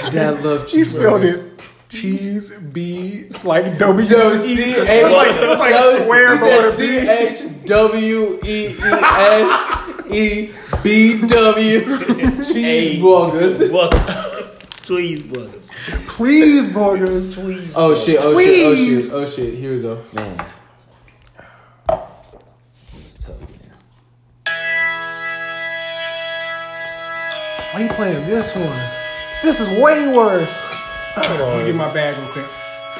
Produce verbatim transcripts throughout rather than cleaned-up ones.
Dad loved cheeseburgers. He spelled it cheese B like W No, C H. It was like, it was like so, square he said C H W E E S E B W cheeseburgers. Cheeseburgers. Please, burgers. Tweez. Oh shit! Oh Please. shit! Oh shit! Oh shit! Here we go. Man. It's tough, man. Why you playing this one? This is way worse. Hold on, let me get my bag real quick.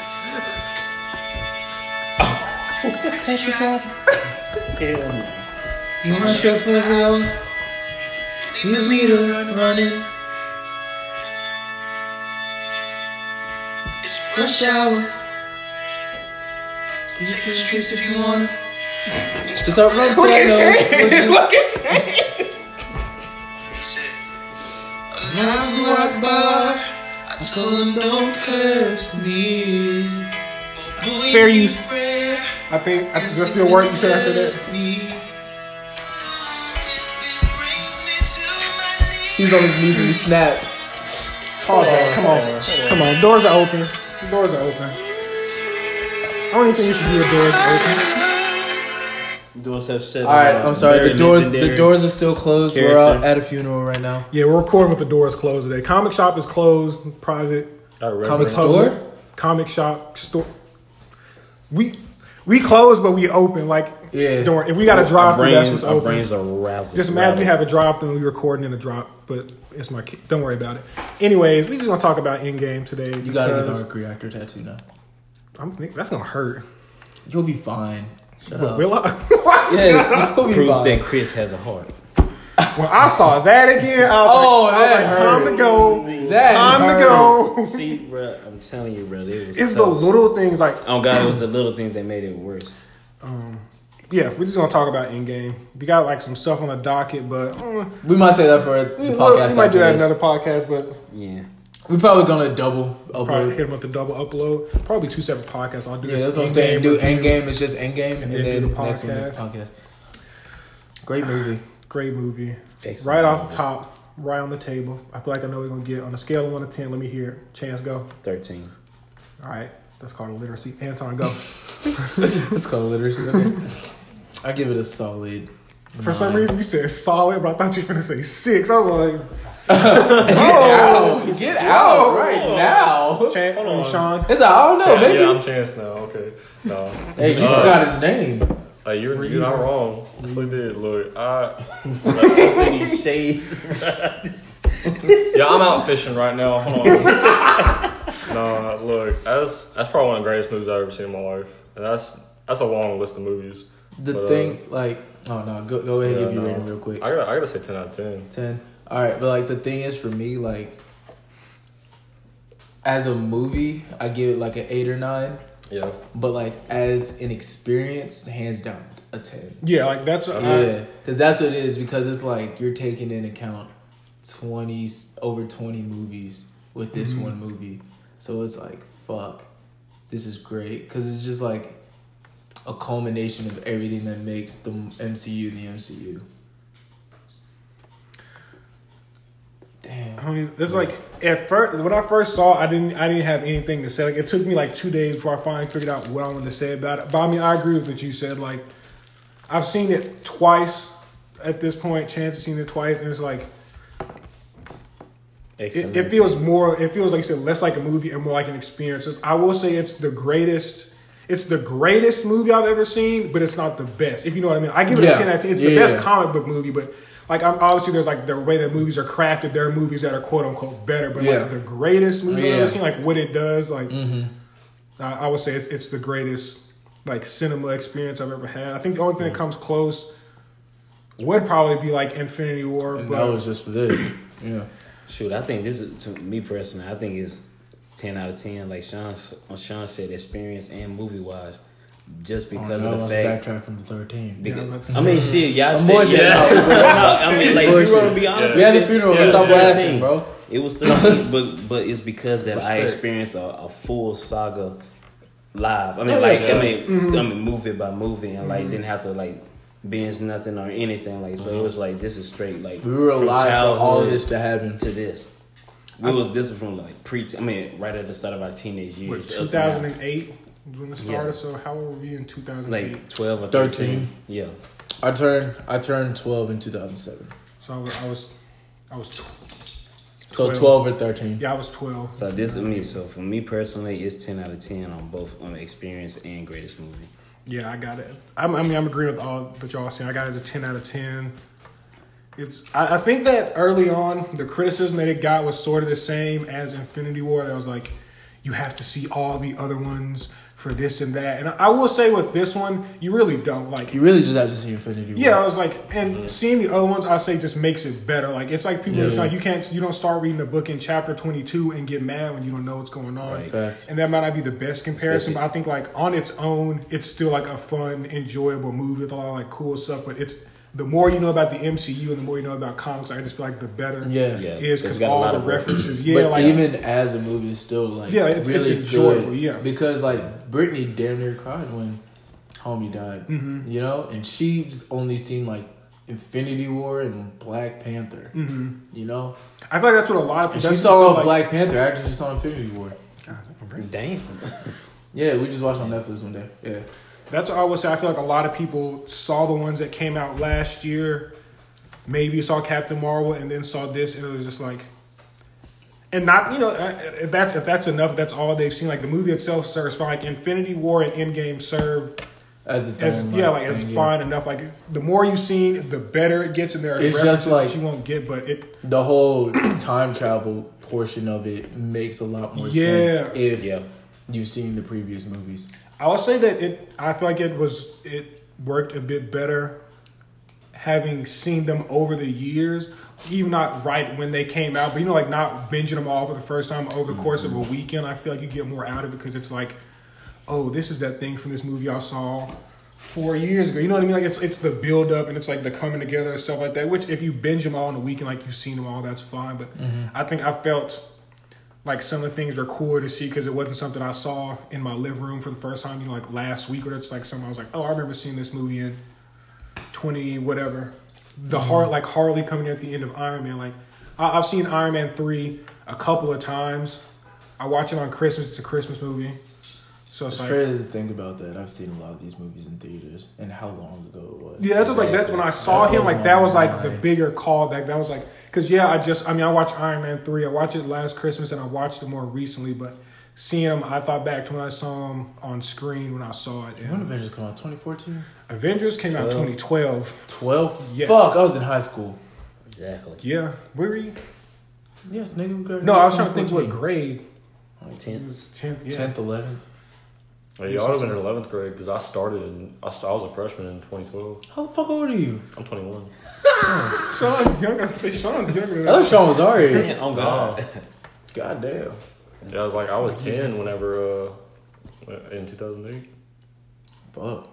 Hell no. You my shirt for the hour. Leave the meter running. It's rush hour. Take the streets if you wanna. Just our run pianos. Look at you. Allahu Akbar. I told him don't curse me. Oh, boy, Fair you use. pray. I think I think that's still work. You said I said that. He's on his knees and he snapped. Pause that. Come on, come on. Doors are open. Doors are open. I don't even think you should hear doors open. Doors have said. All right, I'm sorry. The doors, the legendary doors are still closed. We're character. out at a funeral right now. Yeah, we're recording with the doors closed today. Comic shop is closed. Private. Comic Public. store. Comic shop store. We we close, but we open. Like Yeah. Don't worry. If we got a drive through, that's what's Our open. brains are razzled. Just imagine we have a drop and we recording in a drop, but it's my kid. Don't worry about it. Anyways, we just gonna talk about Endgame today. You gotta get the because arc reactor tattoo now. I'm thinking that's gonna hurt. You'll be fine. Shut But up. will I? Yes, you'll be proof fine. that Chris has a heart. When I saw that again, I was Oh, like, I was that like, time hurt. to go. That Time hurt. to go. See, bro, I'm telling you, bro, it was It's tough. the little things like Oh God, it was the little things that made it worse. yeah. We're just gonna talk about Endgame. We got like some stuff on the docket, but mm, We might say that for the we, podcast. we might do that after another this. podcast, but Yeah. We're probably gonna double probably upload. hit them with the double upload. Probably two separate podcasts. I'll do Yeah, this that's what I'm Endgame saying. Do review. Endgame is just Endgame, and, then then do the the next one is the podcast. podcast. Great movie. Great movie. Excellent Right off movie. the top, right on the table. I feel like I know we're gonna get on a scale of one to ten. Let me hear it. Chance, go. Thirteen. All right, that's called literacy. Anton, go. It's called literacy. Okay. I give it a solid. For some reason, you said solid, but I thought you were finna say six. I was like, Get out! Get out right now! Chan, Hold on. Sean. It's like, I don't know, Yeah, maybe. yeah, I'm Chance now. Okay. No. Hey, you Uh, forgot his name. Uh, you're, you're not wrong. I really did. Look, I. These shades. Yeah, I'm out fishing right now. Hold on. No, look, that's that's probably one of the greatest movies I've ever seen in my life, and that's that's a long list of movies. The But, uh, thing, like, oh no, go go ahead and Yeah, give your no. rating real quick. I gotta I gotta say ten out of ten. ten. All right, but like the thing is for me, like, as a movie, I give it like an eight or nine. Yeah. But like as an experience, hands down, a ten. Yeah, like that's I, Yeah, because that's what it is. Because it's like you're taking into account twenty over twenty movies with this Mm-hmm. one movie, so it's like fuck, this is great because it's just like a culmination of everything that makes the M C U the M C U. Damn. I mean, it's like at first when I first saw, it, I didn't I didn't have anything to say. Like it took me like two days before I finally figured out what I wanted to say about it. But I mean, I agree with what you said. Like I've seen it twice at this point. Chance has seen it twice, and it's like Excellent. it, it feels more. It feels like you said less like a movie and more like an experience. I will say it's the greatest. It's the greatest movie I've ever seen, but it's not the best. If you know what I mean. I give it Yeah. a ten out of ten. It's the Yeah. best comic book movie, but. Like, I'm, obviously, there's like the way that movies are crafted. There are movies that are quote unquote better, but Yeah. like the greatest movie I've Yeah. ever seen, like what it does, like Mm-hmm. I, I would say it's, it's the greatest like cinema experience I've ever had. I think the only thing that comes close would probably be like Infinity War, And but that was just for this. Yeah. Shoot, I think this is, to me personally, I think it's ten out of ten. Like Sean, Sean said, experience and movie wise, just because oh, no, of the let's fact. backtrack from the thirteen. Yeah, Because, let's- I mean, shit, y'all said, bullshit. yeah. No, I mean, like, if you want to be honest, We had the with you, funeral. it Let's was stop laughing, thirteen. bro. It was thirteen, but but it's because that I Respect. experienced a, a full saga live. I mean, Oh, like yeah. I mean, I mean, movie by movie, and like didn't have to like binge nothing or anything. Like so, it was like this is straight like We were from alive for all of childhood this to happen. to this. We was this was from like pre. I mean, right at the start of our teenage years. two thousand eight when it started. Yeah. So how old were you in two thousand eight? Like twelve or thirteen. thirteen. Yeah. I turned I turned twelve in two thousand seven. So I was I was, I was So twelve. twelve or thirteen. Yeah, I was twelve. So this I mean, so for me personally, it's ten out of ten on both on the experience and greatest movie. Yeah, I got it. I'm, I mean, I'm agreeing with all that y'all saying. I got it as a ten out of ten. It's. I, I think that early on, the criticism that it got was sort of the same as Infinity War. That was like, you have to see all the other ones for this and that. And I will say with this one, you really don't like. You really just have to see Infinity War. Yeah, I was like, and seeing the other ones, I say just makes it better. Like it's like people, Yeah. it's like you can't, you don't start reading a book in chapter twenty-two and get mad when you don't know what's going on. Right. Facts. And that might not be the best comparison, Especially- but I think like on its own, it's still like a fun, enjoyable movie with a lot of like cool stuff. But it's the more you know about the M C U and the more you know about comics, I just feel like the better Yeah. Yeah. it is It's because got a all lot the of references. Yeah, but like even as a movie, it's still like Yeah, it's- really it's enjoyable, good. yeah. Because like Brittany damn near cried when homie died. Mm-hmm. You know, and she's only seen like Infinity War and Black Panther. Mm-hmm. You know, I feel like that's what a lot of and she that's saw what, like, Black Panther after she saw Infinity War. Damn. Yeah, we just watched on Netflix one day. Yeah, That's what I would say. I feel like a lot of people saw the ones that came out last year, maybe saw Captain Marvel, and then saw this, and it was just like, and not you know if that's if that's enough, if that's all they've seen. Like the movie itself serves fine. Like Infinity War and Endgame serve as its as own, yeah, like thing, it's yeah. fine enough. Like the more you've seen, the better it gets, and there are It's references just like- that you won't get, but it The whole time travel portion of it makes a lot more Yeah. sense if Yeah. you've seen the previous movies. I would say that it. I feel like it was it worked a bit better, having seen them over the years, even not right when they came out, but you know, like not binging them all for the first time over the course of a weekend. I feel like you get more out of it because it's like, oh, this is that thing from this movie I saw four years ago. You know what I mean? Like it's it's the build up and it's like the coming together and stuff like that. Which if you binge them all in a weekend, like you've seen them all, that's fine. But I think I felt like some of the things are cool to see because it wasn't something I saw in my living room for the first time, you know, like last week, or it's like something I was like, oh, I remember seeing this movie in twenty whatever. The heart, like Harley coming in at the end of Iron Man. Like I, I've seen Iron Man three a couple of times. I watch it on Christmas. It's a Christmas movie, so it's It's like crazy to think about that. I've seen a lot of these movies in theaters and how long ago it was. yeah, that's just like that's when I saw That him. was Like that on was like the my- bigger callback. That was like because yeah, I just I mean I watched Iron Man three. I watched it last Christmas and I watched it more recently, but. Seeing him, I thought back to when I saw him on screen when I saw it. When Avengers come out? twenty fourteen? Avengers came out twenty twelve. twelve? Yes. Fuck, I was in high school. Exactly. Yeah, where were you? Yes, nigga. we graduated No, I was trying to think what twenty grade. Like It ten. was tenth. Yeah. tenth, eleventh. Yeah, y'all would have been in eleventh grade because I started in, I, st- I was a freshman in twenty twelve. How the fuck old are you? I'm twenty-one. Sean's younger. I say Sean's younger than I thought us. Sean was our age. Oh God. God damn. Yeah, I was like, I was ten whenever, uh, in two thousand eight. Fuck.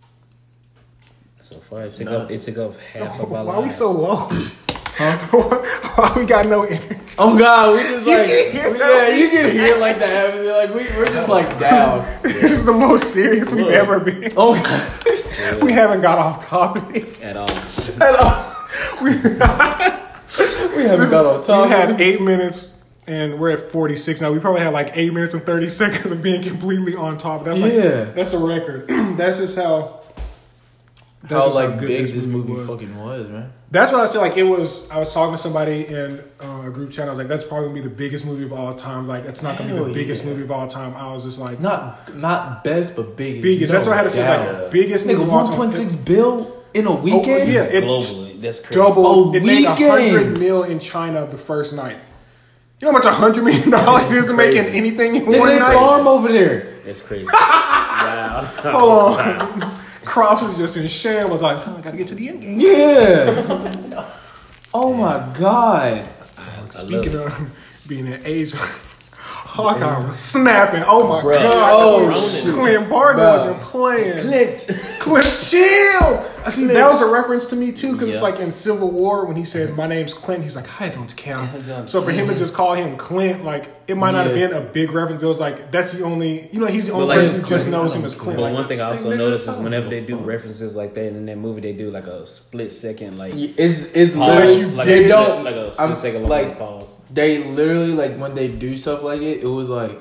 So far, it It's took up. It nuts. took up half of our Why are we lives. so low? Why we got no energy? Oh God, we just like, can hear we, yeah, you can hear like the heavy, like we, we're just like down. This is the most serious we've Look. ever been. Oh, We haven't got off topic. at all. at all. We, We haven't got on we top. had eight minutes and we're at forty-six now. We probably had like eight minutes and thirty seconds of being completely on top. That's like, Yeah. that's a record. That's just how. that's How just like good big this this movie was. fucking was, man. That's what I said. Like it was. I was talking to somebody in uh, a group chat. I was like, "That's probably gonna be the biggest movie of all time." Like, that's not gonna be Hell the biggest yeah. movie of all time. I was just like, Not not best, but biggest. biggest. No That's what I had to say. doubt. Like, biggest movie Nigga, of all one time. point six bill in a weekend. Oh, yeah, it Globally, that's crazy. doubled. A It made a weekend. hundred mil in China the first night. You know how much a hundred million dollars is to making crazy. anything in Nigga, one they night? farm over there. That's crazy. Wow. Hold on. Cross was just in shame. Was like, oh, I gotta get to the end game. Yeah. Oh my God. Speaking of being an Asian, Hawkeye was snapping. Oh my Bruh. god! Oh, Clint shit. Barton Bruh. wasn't playing. Clicked. Clint, chill. I see that was a reference to me too, because Yeah. it's like in Civil War when he said, "My name's Clint," he's like, "I don't count." So for him to just call him Clint, like it might not have Yeah. been a big reference, but it was like that's the only, you know, he's the But only like, person who just knows him as Clint. But Like, one thing I also like, notice is nigga, whenever they do references like that in that movie, they do like a split second, like It's it's pause, literally like they a, don't like a split I'm, second long like pause. they literally like when they do stuff like it, it was like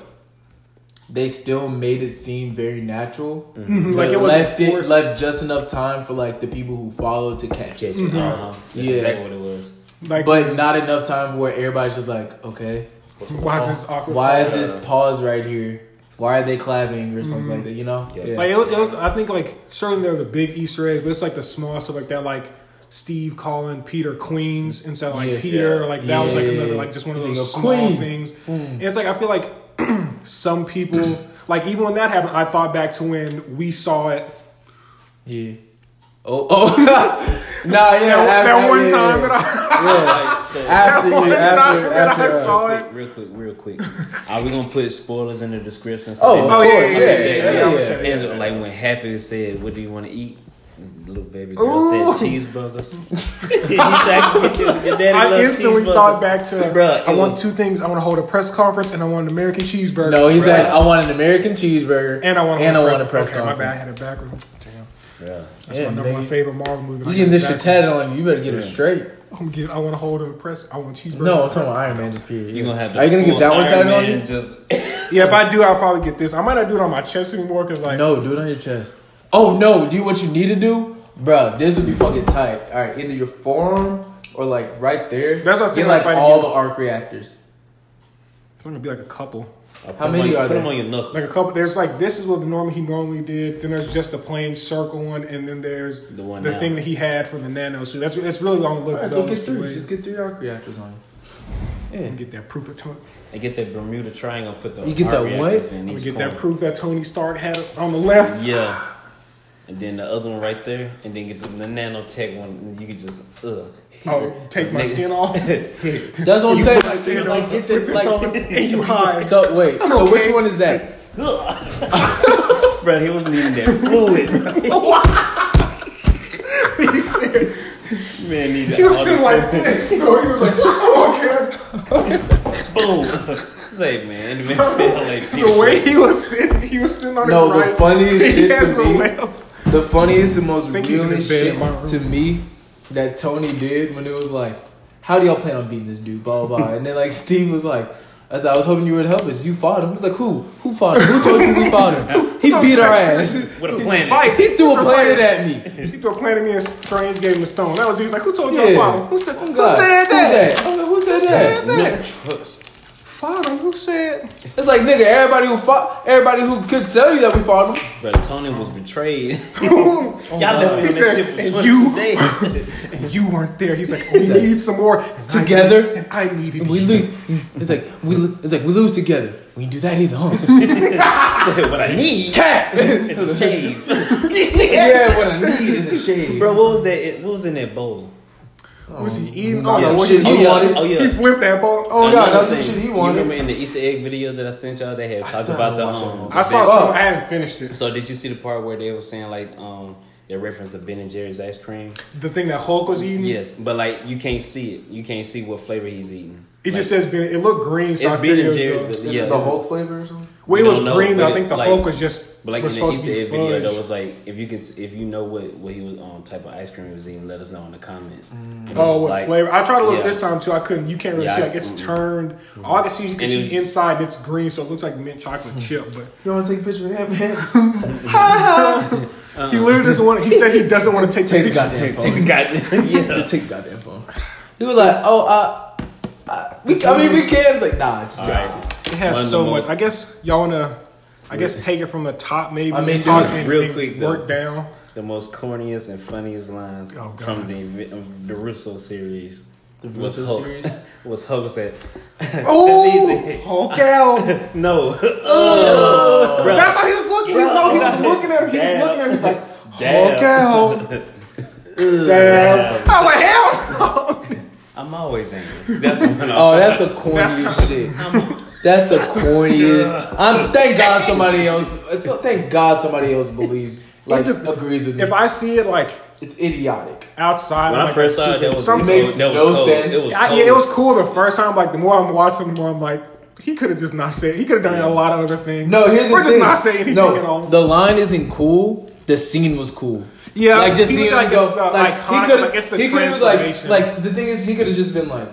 they still made it seem very natural. Mm-hmm. But Like, it wasn't left it forced. left just enough time for like the people who followed to catch Catch it. it. Uh-huh. That's Yeah. exactly what it was. like, But not enough time where everybody's just like, okay, why is this awkward? why is pause? this pause right here? Why are they clapping or something like that? You know? Yeah. Yeah. Like, it, was- it was- I think like certainly they're the big Easter eggs, but it's like the small stuff like that, like Steve calling Peter Queens instead of like Yeah. Peter. Yeah. Like that was like Yeah. another like just one of He's those like, small "Queens." things. And it's like I feel like some people like even when that happened, I thought back to when we saw it. Yeah. Oh, oh, nah, yeah. That, after, that one yeah, time yeah. that I Yeah. Like, so, After that one you, time after, that after, I uh, saw real it. quick, real quick, real quick. Are we gonna put spoilers in the description? Oh, they of Oh, yeah, course, yeah, yeah, yeah, yeah, yeah, I'm yeah. saying, And yeah. like when Happy said, "What do you want to eat?" Little baby girl Ooh. said cheeseburgers. You tried to get your, your daddy I loves instantly cheeseburgers. thought back to Bruh, I it want was- two things. I want to hold a press conference and I want an American cheeseburger. No, he said, Right. I want an American cheeseburger and I want and a I want a press okay, my bad, I conference. had it backwards. Damn. Yeah. That's Yeah, my number one nigga. favorite Marvel movie. You getting this shit tatted on you, you better get it straight. I'm gonna get. I want to hold a press. I want a cheeseburger. No, I'm talking about Iron Man, just period. You gonna have. The Are you gonna get full that one Iron tatted on Man you? Just Yeah, if I do, I'll probably get this. I might not do it on my chest anymore because like No, do it on your chest. Oh no, do what you need to do, bruh. This would be fucking tight. All right, either your forearm or like right there. That's what I was Get thinking like about all fighting the arc reactors. it's gonna be like a couple. How many are put there? them on your knuckles. Like a couple. There's like this is what the normal he normally did. Then there's just the plain circle one, and then there's The one the now. thing that he had for the nano suit. That's it's really long to look. All right, at so those get two three. ways. Just get three arc reactors on you. Yeah. And get that proof of Tony. And get that Bermuda Triangle. Put the You get that arc reactors what? in I'm each gonna get corner. that proof that Tony Stark had on the left. Yeah. And then the other one right there, and then get the, the nanotech one. And you can just ugh. Oh, take my Nigga. skin off. That's what I'm saying. Like, Skin like off. get Put the this on, like. and you hide. So wait. I'm So okay. which one is that? Bro, he wasn't even that fluid, bro. he said Man, needed he was all sitting the- like this. No, he was like, oh okay. boom. Say, man, the man felt like The way he was sitting, he was sitting on No, his the right. funniest He shit had to no me. left. The funniest and most think he's in realest bed shit in my room. to me that Tony did when it was like, how do y'all plan on beating this dude? Blah, blah, blah. And then like Steve was like, I, thought, I was hoping you would help us. You fought him. He's like, who? Who fought him? Who told you we fought him? He beat our ass. with a planet. Fight. He threw a planet at me. He threw a planet at me and Strange gave him a stone. That was he was like, who told you Yeah. I fought him? Who said, Oh, who God. said Who that? that? I'm like, who said Who that? said that? No trust. Fought him. Who said? It's like, nigga, everybody who fought, everybody who could tell you that we fought him. Bro, Tony was betrayed. Oh, Y'all left me He on said, that ship for and twenty you- days. and you weren't there. He's like, we said, need some more together. And I needed We you. lose. It's like we. lo- It's like we lose together. We can do that either, huh? What I need Cat. is a shave. Yeah, what I need is a shave. Bro, what was that? What was in that bowl? What was he eating? Oh, Oh, some no, what shit he, he yeah, wanted. Oh, he yeah. flipped that ball. Oh god, Another that's some thing, shit he You wanted. remember in the Easter egg video that I sent y'all, they had talked still about the haven't watched that um. one. the I saw Ben- some. I haven't finished it. So did you see the part where they were saying like um they referenced the Ben and Jerry's ice cream? The thing that Hulk was eating. Yes, but like you can't see it. You can't see what flavor he's eating. It Like, just says Ben. It looked green. So it's I Ben figured and it Jerry's, was but the- Is yeah, it the it's- Hulk flavor or something? Well, it we was don't know, green. but I it- think the like- Hulk was just. But like was in the supposed Easter to egg be video, fudge. though, was like if you can, if you know what what he was on type of ice cream he was eating, let us know in the comments. And it Oh, was what like- flavor? I tried to look yeah. this time too. I couldn't. You can't really Yeah, see. I- Like it's mm-mm. turned. All I can see, you can And it see was- inside. It's green, so it looks like mint chocolate chip. But You want to take a picture of him, man? he literally doesn't want. He said he doesn't want to take, Take the the goddamn Take the phone. goddamn yeah. Take the goddamn phone. He was like, oh, uh, uh we, I mean, we can. It's like, nah, just All do right. it. It has One of so the much. most- I guess y'all wanna. I guess take it from the top, maybe. I mean, and talk dude, and, real and quick, though. work down. The most corniest and funniest lines Oh, God. from the um, the Russo series. The was Russo Hulk- series? was Hogan said, Oh, Hulk out. no. Oh. That's how he was looking. Bro, no, he was damn. looking at him. He was looking at him. He's like, Damn. Hulk out. Damn. I was like, hell no. I'm always angry. That's when I'm Oh, that's the corniest shit. That's the corniest. I'm thank God somebody else. It's, thank God somebody else believes, like, It de- agrees with me. If I see it like it's idiotic. Outside, When of, I like, first the saw it, super- that was some- It makes that was no cold. sense. It was I, cold. yeah, it was cool the first time. Like the more I'm watching, the more I'm like, he could have just not said. He could have done a lot of other things. No, here's or the just thing. not say anything no, at all. the line isn't cool. The scene was cool. Yeah, like just he was seeing like, him go. it's the Like iconic- he could like, it's have. the He could have was like. transformation. Like the thing is, he could have just been like,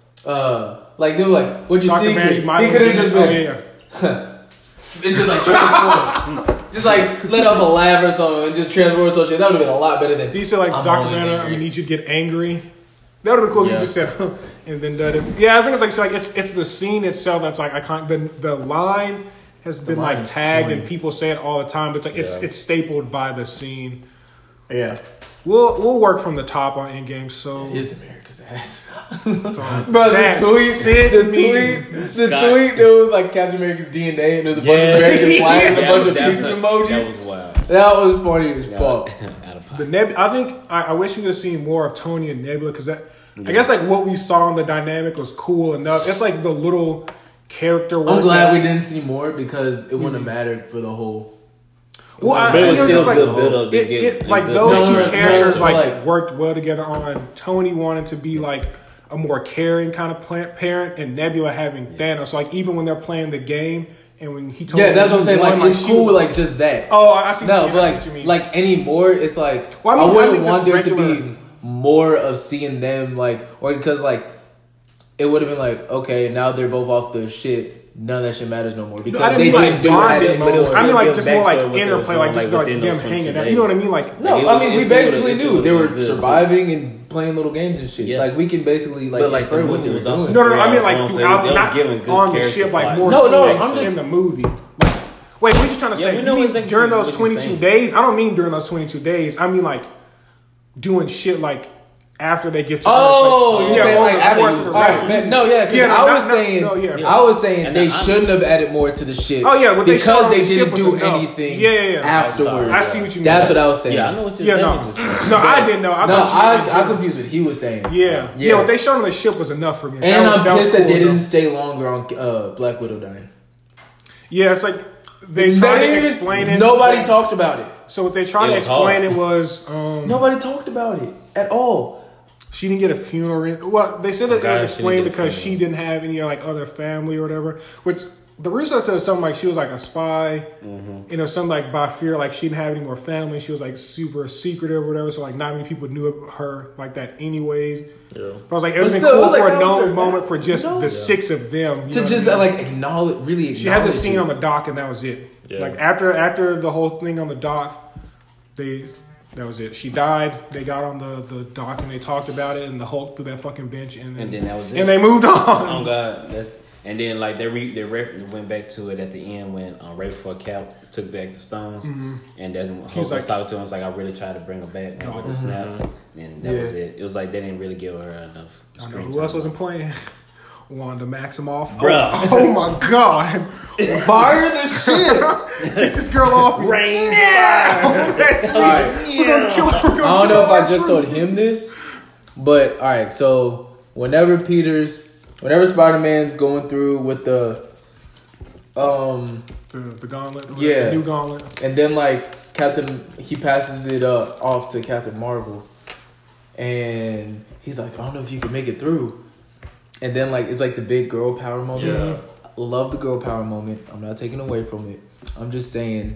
uh, like they were like, "What's your Doctor secret?" Man, you might He as could well have just get- been. oh, yeah. And just like transform. Just like let off a laugh or something and just transform some shit. That would have been a lot better than. He said like, I'm Doctor always Man, angry. I need you to get angry. That would have been cool if Yeah. you just said, huh, and then done it. Yeah, I think it's like, it's like it's it's the scene itself that's like iconic. The the line has been line like is tagged corny. and people say it all the time. But it's like it's Yeah. it's stapled by the scene. Yeah, We'll we'll work from the top on Endgame. So it is America's ass. Bro, Bro, the tweet, the me. tweet, the Scott. tweet. It was like Captain America's D N A, and there was a bunch Yeah. of American flags and a That bunch was- of that peach was- emojis. That was wild. That was funny as fuck. Out of The pocket. Neb- I think I, I wish we could have seen more of Tony and Nebula because that I guess like what we saw in the dynamic was cool enough. It's like the little character. I'm work glad that- we didn't see more because it wouldn't have mattered for the whole. it Well, I, wouldn't But it have was think mattered still it's for like- the to whole- build up. to It, get- it, like the- those No, two no, no, characters no, like, like- worked well together. On Tony wanted to be like a more caring kind of pla- parent, and Nebula having Thanos. So like even when they're playing the game, and when he told Yeah, her that's what I'm he saying. won, Like it's she cool was- with like just that. Oh, I see. No, what but you mean, I see what you mean. like like anymore, it's like Well, I I, mean, I wouldn't think want there just to regular- be more of seeing them like, or because like it would have been like, okay, now they're both off their shit. None of that shit matters no more because I didn't they mean, like, didn't do bonding, it but it was I mean, still like give just more backstory like what they interplay, was like doing, just like, like within them those hanging twenty-two out. You know what I days. mean? Like No, Like, it I was- mean it we still basically would've- it still knew they would've were been good. surviving and playing little games and shit. Yeah. Like we can basically like, But, like, infer the what they movie were was doing. also- no, no, no. I mean like Yeah, so out- they was not giving good on the character ship, like plot. more No, no, scenes I'm just- in the movie. Like, wait, what are you trying to Yeah, say? we know You mean exactly during what those you're twenty-two saying. days? I don't mean during those twenty-two days. I mean like doing shit like after they get to Oh, Earth, you're like, saying over like the after course you, of the all rest right, of man, the- no, yeah, because Yeah, no, I not- was not- saying, no, yeah. I was saying And they I'm- shouldn't have added more to the shit. Oh, yeah, what they showed because on they the ship didn't was do enough. anything Yeah, yeah, yeah. afterwards. I see what you mean. That's what I was saying. Yeah, I know what you're Yeah, saying. no, just saying. no, I didn't know. I No, thought you meant I I to- confused what he was saying. Yeah, yeah. Yeah. What they showed on the ship was enough for me. And That was- I'm that was pissed that cool, they though. didn't stay longer on uh, Black Widow dying. Yeah, it's like they They tried to didn't even- explain it. Nobody talked about it. So what they tried It to was explain hard. it was um, Nobody talked about it at all. she didn't get a funeral. Well, they said that God, it was she explained didn't get a because she funeral. didn't have any like other family or whatever. Which the Russo said something like she was like a spy. Mm-hmm. You know, something like by fear, like she didn't have any more family. She was like super secretive or whatever. So like not many people knew her like that, anyways. Yeah. But I was like, it But would have been still, it cool was like for a that was known her moment fam- for just you know? the Yeah. six of them. you To know just what I uh, mean? like acknowledge, really acknowledge. She had the scene it. on the dock, and that was it. Yeah. Like after after the whole thing on the dock, they that was it. She died. They got on the, the dock and they talked about it, and the Hulk threw that fucking bench, and then, And then that was it. and they moved on. Oh God, that's and then like they re, they re, went back to it at the end when um, right before Cap took back the stones, and that's when Hulk He's was like- talking to him. It's like I really tried to bring her back man, with the snap, and that Yeah. was it. It was like they didn't really give her enough I know screen who time. else wasn't playing? Wanda Maximoff. Bruh. Oh, oh my god! Fire the shit. Get this girl off me. Rain That's me. Alright. We're gonna kill her. We're gonna I don't kill know if her I just true. told him this, but all right. So whenever Peter's, whenever Spider Man's going through with the, um, the, the gauntlet. Yeah. the new gauntlet. and then like Captain, he passes it uh, off to Captain Marvel, and he's like, I don't know if you can make it through, and then like it's like the big girl power moment. Yeah. I love the girl power moment. I'm not taking away from it. I'm just saying,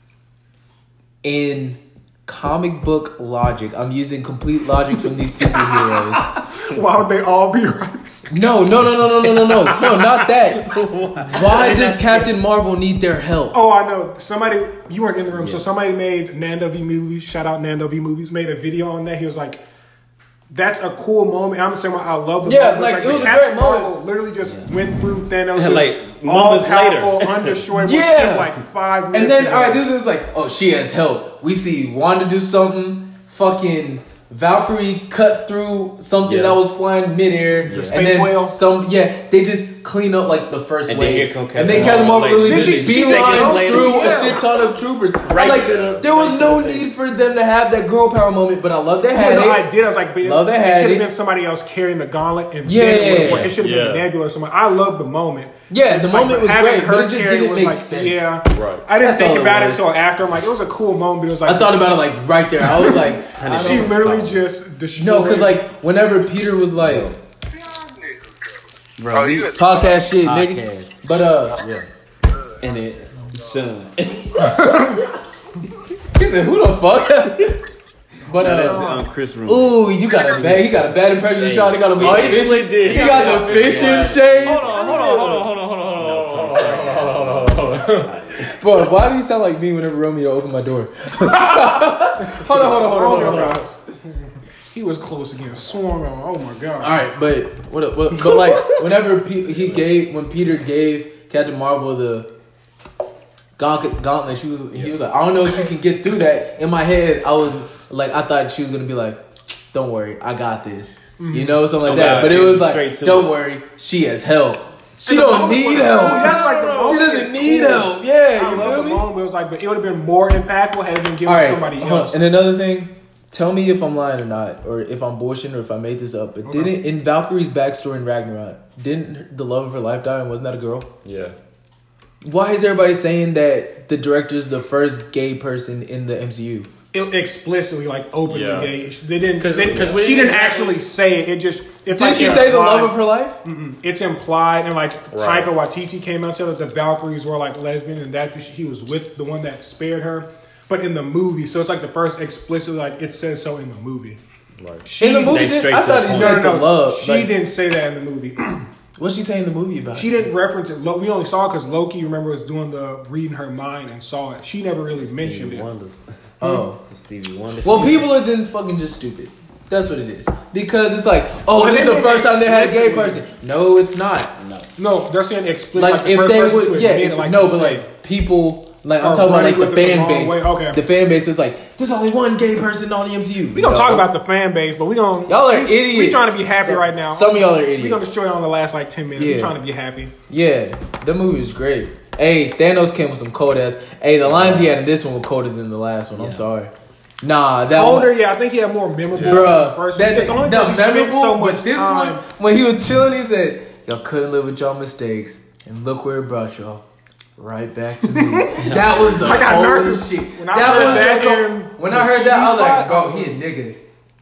in comic book logic, I'm using complete logic from these superheroes. Why would they all be right? No, no, no, no, no, no, no, no, no, not that. Why does Captain Marvel need their help? Oh, I know. Somebody, you weren't in the room, so somebody made Nando V Movies, shout out Nando V Movies, made a video on that. He was like, that's a cool moment. I'm saying I love the Yeah, moment. like, it the was a Captain great moment. Marvel literally just went through Thanos. Like, all moments powerful, later. undestroyable. Yeah. Like five minutes. And then, ago. all right, this is like, oh, she has help. We see Wanda do something. Fucking Valkyrie cut through something Yeah. that was flying midair, The and space then whale. some. Yeah, they just just clean up like the first And then wave, here come and then Captain Captain Marvel Marvel, really like, just she- she taking beelines them through later. a shit ton of troopers. I Right was to the- like, there was no need for them to have that girl power moment, but I love they had no, it. I did. I was like, but Love it, they it had should have it. been somebody else carrying the gauntlet, and Yeah. then it, would've- it should have Yeah. been Nebula or somebody. I love the moment. Yeah, It's the like, moment was having great, her but it just carry didn't was make like, sense. Yeah, Right. I didn't That's think all it about it was. until after. I'm like, it was a cool moment, but it was like I thought about it like right there. I was like, I she don't- literally just destroyed. no, because like whenever Peter was like, Bro, Oh, we you- podcast shit, nigga. podcast. But uh, Yeah. And then Sean. he said, "Who the fuck?" But No, that's uh, um, Chris Room. ooh, you got a bad. He got a bad impression of Sean. He got a Oh, he fish. really did. He got the fishing shades. Hold on, hold on, hold on, hold on, hold on, hold on, hold on, hold on, hold on, hold on. Bro, why do you sound like me whenever Romeo opened my door? hold on, hold on, hold on, hold on, hold on. he was close again, swung on. Oh my god! All right, but what? what but like, whenever P, he gave, when Peter gave Captain Marvel the gauntlet, gauntlet, she was, he was like, I don't know if you can get through that. In my head, I was like, I thought she was gonna be like, don't worry, I got this, you know, something like Oh, that. God, But it was like, straight to don't it. worry, she has help. She don't need help. That's like the She moment. doesn't need help. Yeah, I you love feel the me? moment, but it was like, but it would have been more impactful had it been given All to right, somebody hold on. else. And another thing, tell me if I'm lying or not, or if I'm bullshitting, or if I made this up. But didn't in Valkyrie's backstory in Ragnarok, didn't the love of her life die, and wasn't that a girl? Yeah. Why is everybody saying that the director's the first gay person in the M C U? It explicitly, like openly Yeah. gay. They didn't 'Cause- they- 'cause we she didn't didn't actually say it. It just it's Did like she it's say the implied. love of her life? It's implied, and like Right. Taika Waititi came out and said that the Valkyries were like lesbian, and that he was with the one that spared her. But in the movie, so it's like the first explicit, like it says so in the movie. Right. She, In the movie, they did, straight I to thought the he point. said no, the no, love. She Like, didn't say that in the movie. what's she say in the movie about? She it? didn't reference it. Lo- We only saw it because Loki, remember, was doing the reading her mind and saw it. She never really mentioned Stevie it. Wonders. Oh, Stevie Wonder. well, people are then fucking just stupid. That's what it is. Because it's like, oh, But this is then the they- first time they had a gay listen. person. No, it's not. No. No, they're saying explicit. Like, like the if first they person would, to yeah, admit it, it's, like no, you but said. like people, like I'm Are talking about running like the with it the fan wrong base. way? Okay. The fan base is like, there's only one gay person in all the M C U. We gonna talk about the fan base, but we gonna Y'all are we, idiots. We trying to be happy Some- right now. some of y'all are We idiots. gonna destroy it on the last like ten minutes. Yeah. We trying to be happy. Yeah, the movie was great. Hey, Thanos came with some cold ass. Hey, the lines he had in this one were colder than the last one. I'm sorry. Nah, that Older, one, yeah, I think he had more memorable. than the bruh. first That, one. It's only the 'cause he spent memorable, so much but this time. one, when he was chilling, he said, "Y'all couldn't live with y'all mistakes, and look where it brought y'all." Right back to me. That was the I got coldest nervous. shit. When I that heard was that the cold- in When I heard that, I was the like, spot, bro, he a nigga.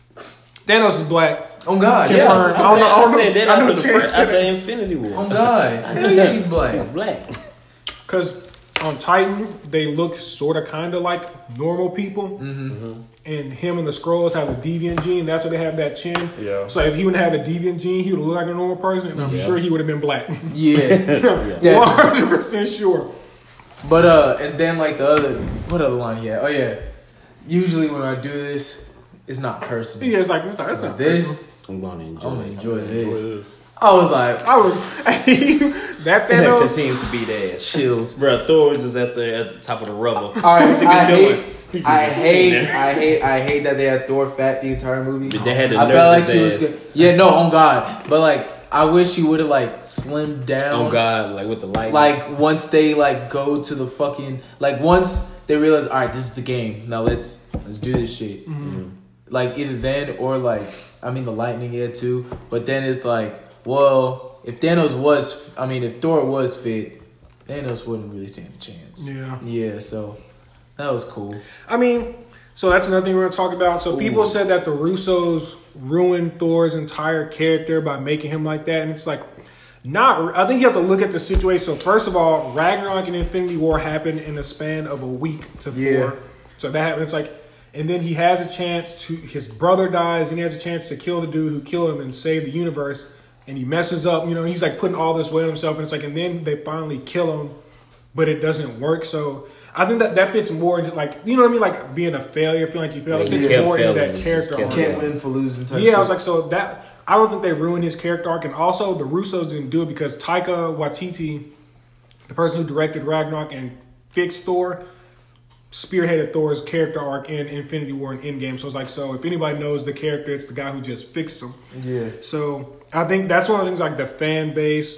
Thanos is black. Oh God, Confirmed. yes. I don't know. I don't I said know. that I know after the Chance first, said after it. Infinity War. Oh God, hell yeah, he's black. He's black. Because on Titan, they look sort of kind of like normal people. Mm-hmm. And him and the Skrulls have a deviant gene. That's why they have that chin. Yeah. So if he would have a deviant gene, he would look like a normal person. And I'm Yeah. sure he would have been black. Yeah, one Definitely. hundred percent sure. But uh, and then like the other, what other line he had? Oh yeah, usually when I do this, it's not personal. Yeah, it's like, it's not, it's not This, I'm gonna enjoy I'm gonna it. enjoy What this. is? I was like, I was that That Thanos. continues to be there. chills. Bro, Thor was just at the at the top of the rubble. All right, What's he I been doing? hate, He just I been sitting hate, there. I hate, I hate that they had Thor fat the entire movie. But they had to I nerf felt like his he was ass. good. Yeah, no, on God, but like I wish he would have like slimmed down. Oh God, like with the light. Like once they like go to the fucking like once they realize, all right, this is the game. Now let's let's do this shit. Mm-hmm. Like either then or like I mean the lightning yeah too. But then it's like, well, if Thanos was, I mean if Thor was fit, Thanos wouldn't really stand a chance. Yeah. Yeah. So that was cool. I mean, so that's another thing we're going to talk about. So people said that the Russos ruined Thor's entire character by making him like that. And it's like, not, I think you have to look at the situation. So first of all, Ragnarok and Infinity War happened in the span of a week to Yeah. Thor. So that happens like, and then he has a chance to, his brother dies and he has a chance to kill the dude who killed him and save the universe. And he messes up, you know, he's like putting all this weight on himself. And it's like, and then they finally kill him, but it doesn't work. So I think that that fits more into like, you know what I mean? Like being a failure, feeling like you failed. Like It he fits kept more into failing, that he character just arc. kept Can't win for losing type. Yeah, I shit. was like, so that, I don't think they ruined his character arc. And also the Russos didn't do it because Taika Waititi, the person who directed Ragnarok and fixed Thor, spearheaded Thor's character arc in Infinity War and Endgame. So it's like, so if anybody knows the character, it's the guy who just fixed him. yeah. So I think that's one of the things like the fan base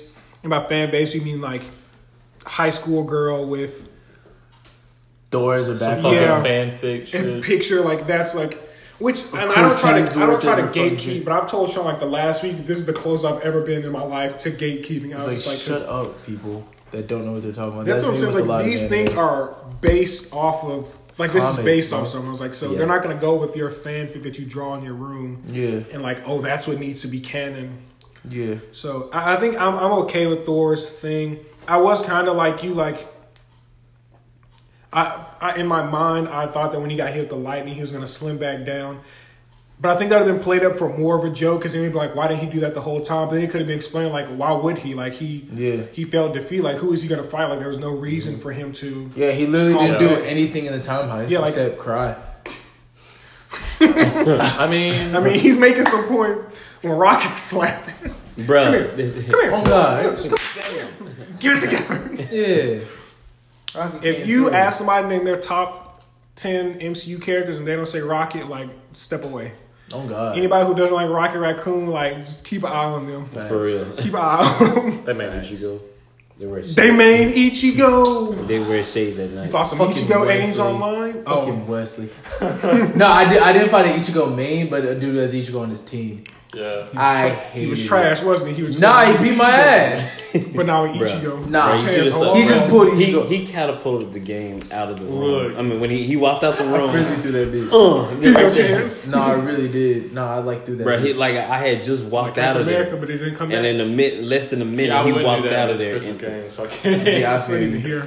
And by fan base, you mean like high school girl with Doors are back. Fucking Yeah. fanfic and shit. picture like that's like which and I Chris don't try to I don't Hemsworth try to is a fucking gatekeep, shit. but I've told Sean like the last week this is the closest I've ever been in my life to gatekeeping. I It's was like, just like shut up, people that don't know what they're talking about. that's, That's, what I'm me saying. with a lot Like of these anime. things are based off of like this Comics, is based off bro. something. I was like, so Yeah. they're not gonna go with your fanfic that you draw in your room Yeah, and like, oh, that's what needs to be canon. yeah. So I, I think I'm I'm okay with Thor's thing. I was kind of like you, like I, I in my mind I thought that when he got hit with the lightning, he was gonna slim back down. But I think that would have been played up for more of a joke because then he'd be like, why didn't he do that the whole time? But then it could have been explained like, why would he? Like he Yeah. he felt defeat. Like who is he gonna fight? Like there was no reason for him to. Yeah, he literally Calm didn't do down. anything in the time heist Yeah, like- except cry. I mean, I mean, he's making some point when Rocket slapped him. Bro, Come here, Oh God, get it together. yeah. Rocket If came you through. ask somebody to name their top ten M C U characters and they don't say Rocket, like step away. oh God, Anybody who doesn't like Rocket Raccoon, like just keep an eye on them. for real. Keep an eye on them. that made me Ichigo. They wear shades. They made Ichigo. They wear shades at night. Thought some Fucking Ichigo Wesley. aims online. fucking Oh, Wesley. no, I did. I didn't find an Ichigo main, but a dude who has Ichigo on his team. Yeah. I he hated was it. trash, wasn't he? He was. Nah, he just- beat my ass. But now with Bruh. Ichigo, Nah, Bro, you His should've whole saw- He just arm. pulled He, Ichigo. he catapulted the game out of the room. Look. I mean, when he, he walked out the I room, frisbee through that bitch. uh, He's no right there. chance. No, I really did. No, I like through that. Bro, he bitch. like I had just walked Like out of America, there, but it didn't come and back. in the mid less than a minute, See, I he wouldn't walked do that out in of there. Chris's and- game, so I can't. yeah, I It's not feel even you. here.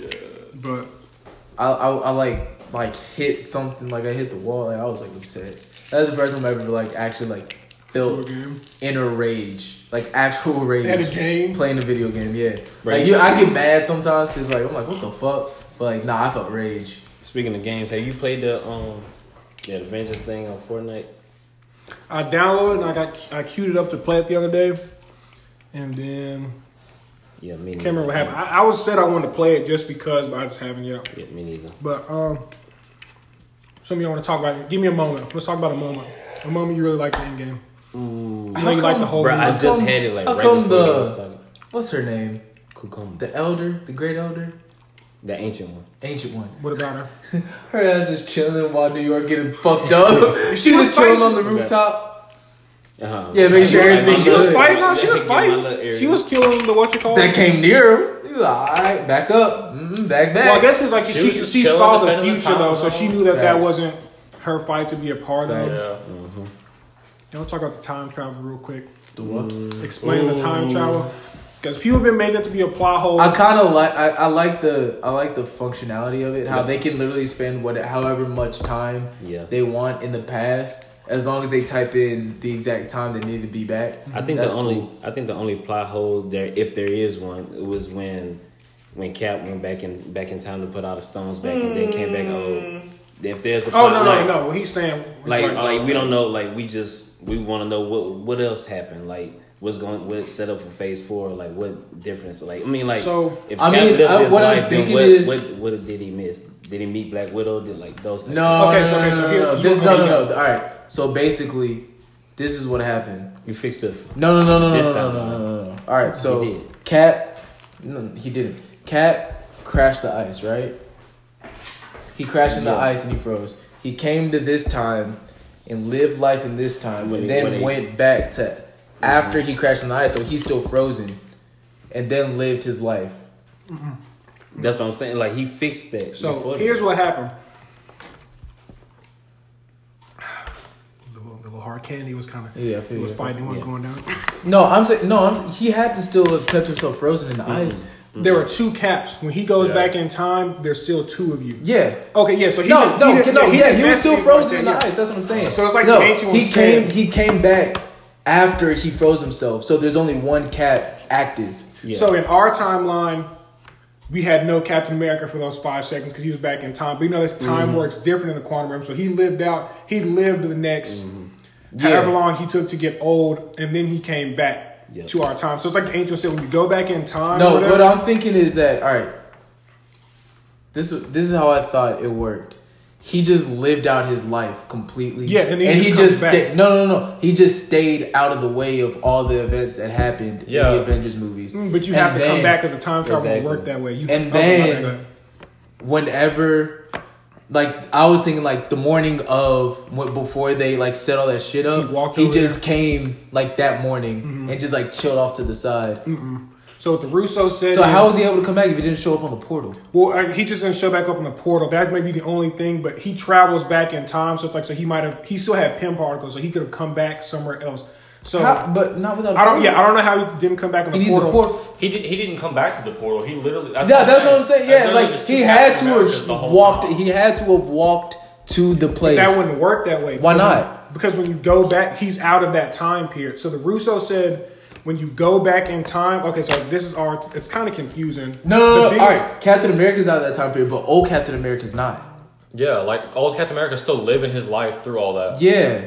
But I, I, I like like hit something. Like I hit the wall. Like I was like upset. That was the first time I ever like actually like Video felt game. inner rage, like actual rage. At a game? playing a video game. Yeah, Right. like you, I get mad sometimes because like I'm like, what the fuck? But like, nah, I felt rage. Speaking of games, have you played the um the Avengers thing on Fortnite? I downloaded and I got I queued it up to play it the other day, and then Yeah, me neither. can't remember what happened. I, I always said I wanted to play it just because, but I just haven't yet. Yeah, me neither. But um, some of y'all want to talk about it. Give me a moment. Let's talk about a moment. A moment you really like the end game. Ooh. I know you like the whole. Bro, I movie. just come- had it like how right come before the- I was talking. What's her name? Cucumber. The elder, the great elder, The ancient one. ancient one. What about her? Her ass just chilling while New York getting fucked up. she She was just chilling fighting- on the rooftop. Uh-huh. Yeah, make sure everything She was good. fighting. No, she Let was me get my little fighting. area. She was killing the what you call. That came near him. He was like, all right, back up, mm, back back. Well, I guess because like She she was she, just she chilling, saw the defending the future though, time so she zone. knew that that Facts. wasn't her fight to be a part of. Facts. Yeah. You want to talk about the time travel real quick? The what? Explain the time travel because people have been making it to be a plot hole. I kind of like I, I like the I like the functionality of it. How they can literally spend what however much time Yeah. they want in the past, as long as they type in the exact time they need to be back. I think That's the only cool. I think the only plot hole there, if there is one, it was when when Cap went back in back in time to put all the stones back and then came back. Oh, if there's a oh plot, no like, no no! What he's saying, like like, like we don't know, like we just we want to know what what else happened, like what's going what's set up for phase four, like what difference, like I mean like So, if I Cap mean, lived I- his what I'm life, then thinking what, is- what, what did he miss? Did he meet Black Widow? Did like those? types No, of- Okay, no, so- no, okay, no, so no, here- no. you This want no me no to no. All right. So basically, this is what happened. you fixed it. No no no no no This no time. no no no no. All right. So He did. Cap, no, he didn't. Cap crashed the ice, right? He crashed in the Yeah. ice and he froze. He came to this time and lived life in this time, When and he- then when he- went back to after he crashed in the ice, so he's still frozen, and then lived his life. That's what I'm saying. Like he fixed that. So before here's that. what happened. The little, the little hard candy was kind of Yeah, I feel he was you. fighting one Yeah. going down. No, I'm saying no. I'm, he had to still have kept himself frozen in the ice. There were two caps. When he goes Yeah. back in time, there's still two of you. Yeah. Okay, yeah. So he No, didn't- no, he didn't- no. Yeah, he was didn't still mess frozen with in the me like that, ice. That's what I'm saying. So it's like no, the ancient he one came. said. He came back after he froze himself. So there's only one cap active. Yeah. So in our timeline, we had no Captain America for those five seconds because he was back in time. But you know, this time Mm-hmm. works different in the quantum realm. So he lived out. He lived the next Mm-hmm. Yeah. however long he took to get old, and then he came back Yeah. to our time. So it's like the ancient said, when you go back in time. or No, whatever, what I'm thinking is that all right. This this is how I thought it worked. he just lived out his life completely. Yeah, and, he, and just he comes just back. sta- no, no, no. He just stayed out of the way of all the events that happened Yeah. in the Avengers movies. Mm, but you And have to then, come back because the time travel Exactly. will work that way. You, And oh, then- my bad, go ahead. Whenever, like, I was thinking, like, the morning of when, before they like set all that shit up, He walked he over just came like that morning Mm-hmm. and just like chilled off to the side. So what the Russo said. So is- how was he able to come back if he didn't show up on the portal? Well, uh, he just didn't show back up in the portal. That may be the only thing, but he travels back in time. So it's like, so he might have, he still had P I M particles, so he could have come back somewhere else. So How, but not without. a I don't, portal. yeah, I don't know how he didn't come back in the He needs portal. a portal. He did, he didn't come back to the portal. He literally. That's Yeah, that's what I'm saying. That's Yeah, literally like just he two had to Captain Americas the have whole walked. time. He had to have walked to the place. That wouldn't work that way. Why Because- not? Because when you go back, he's out of that time period. So the Russo said, when you go back in time, okay, so this is our, it's kind of confusing. No, no, The no. biggest- All right, Captain America's out of that time period, but old Captain America's not. Yeah, like old Captain America still living his life through all that. Yeah.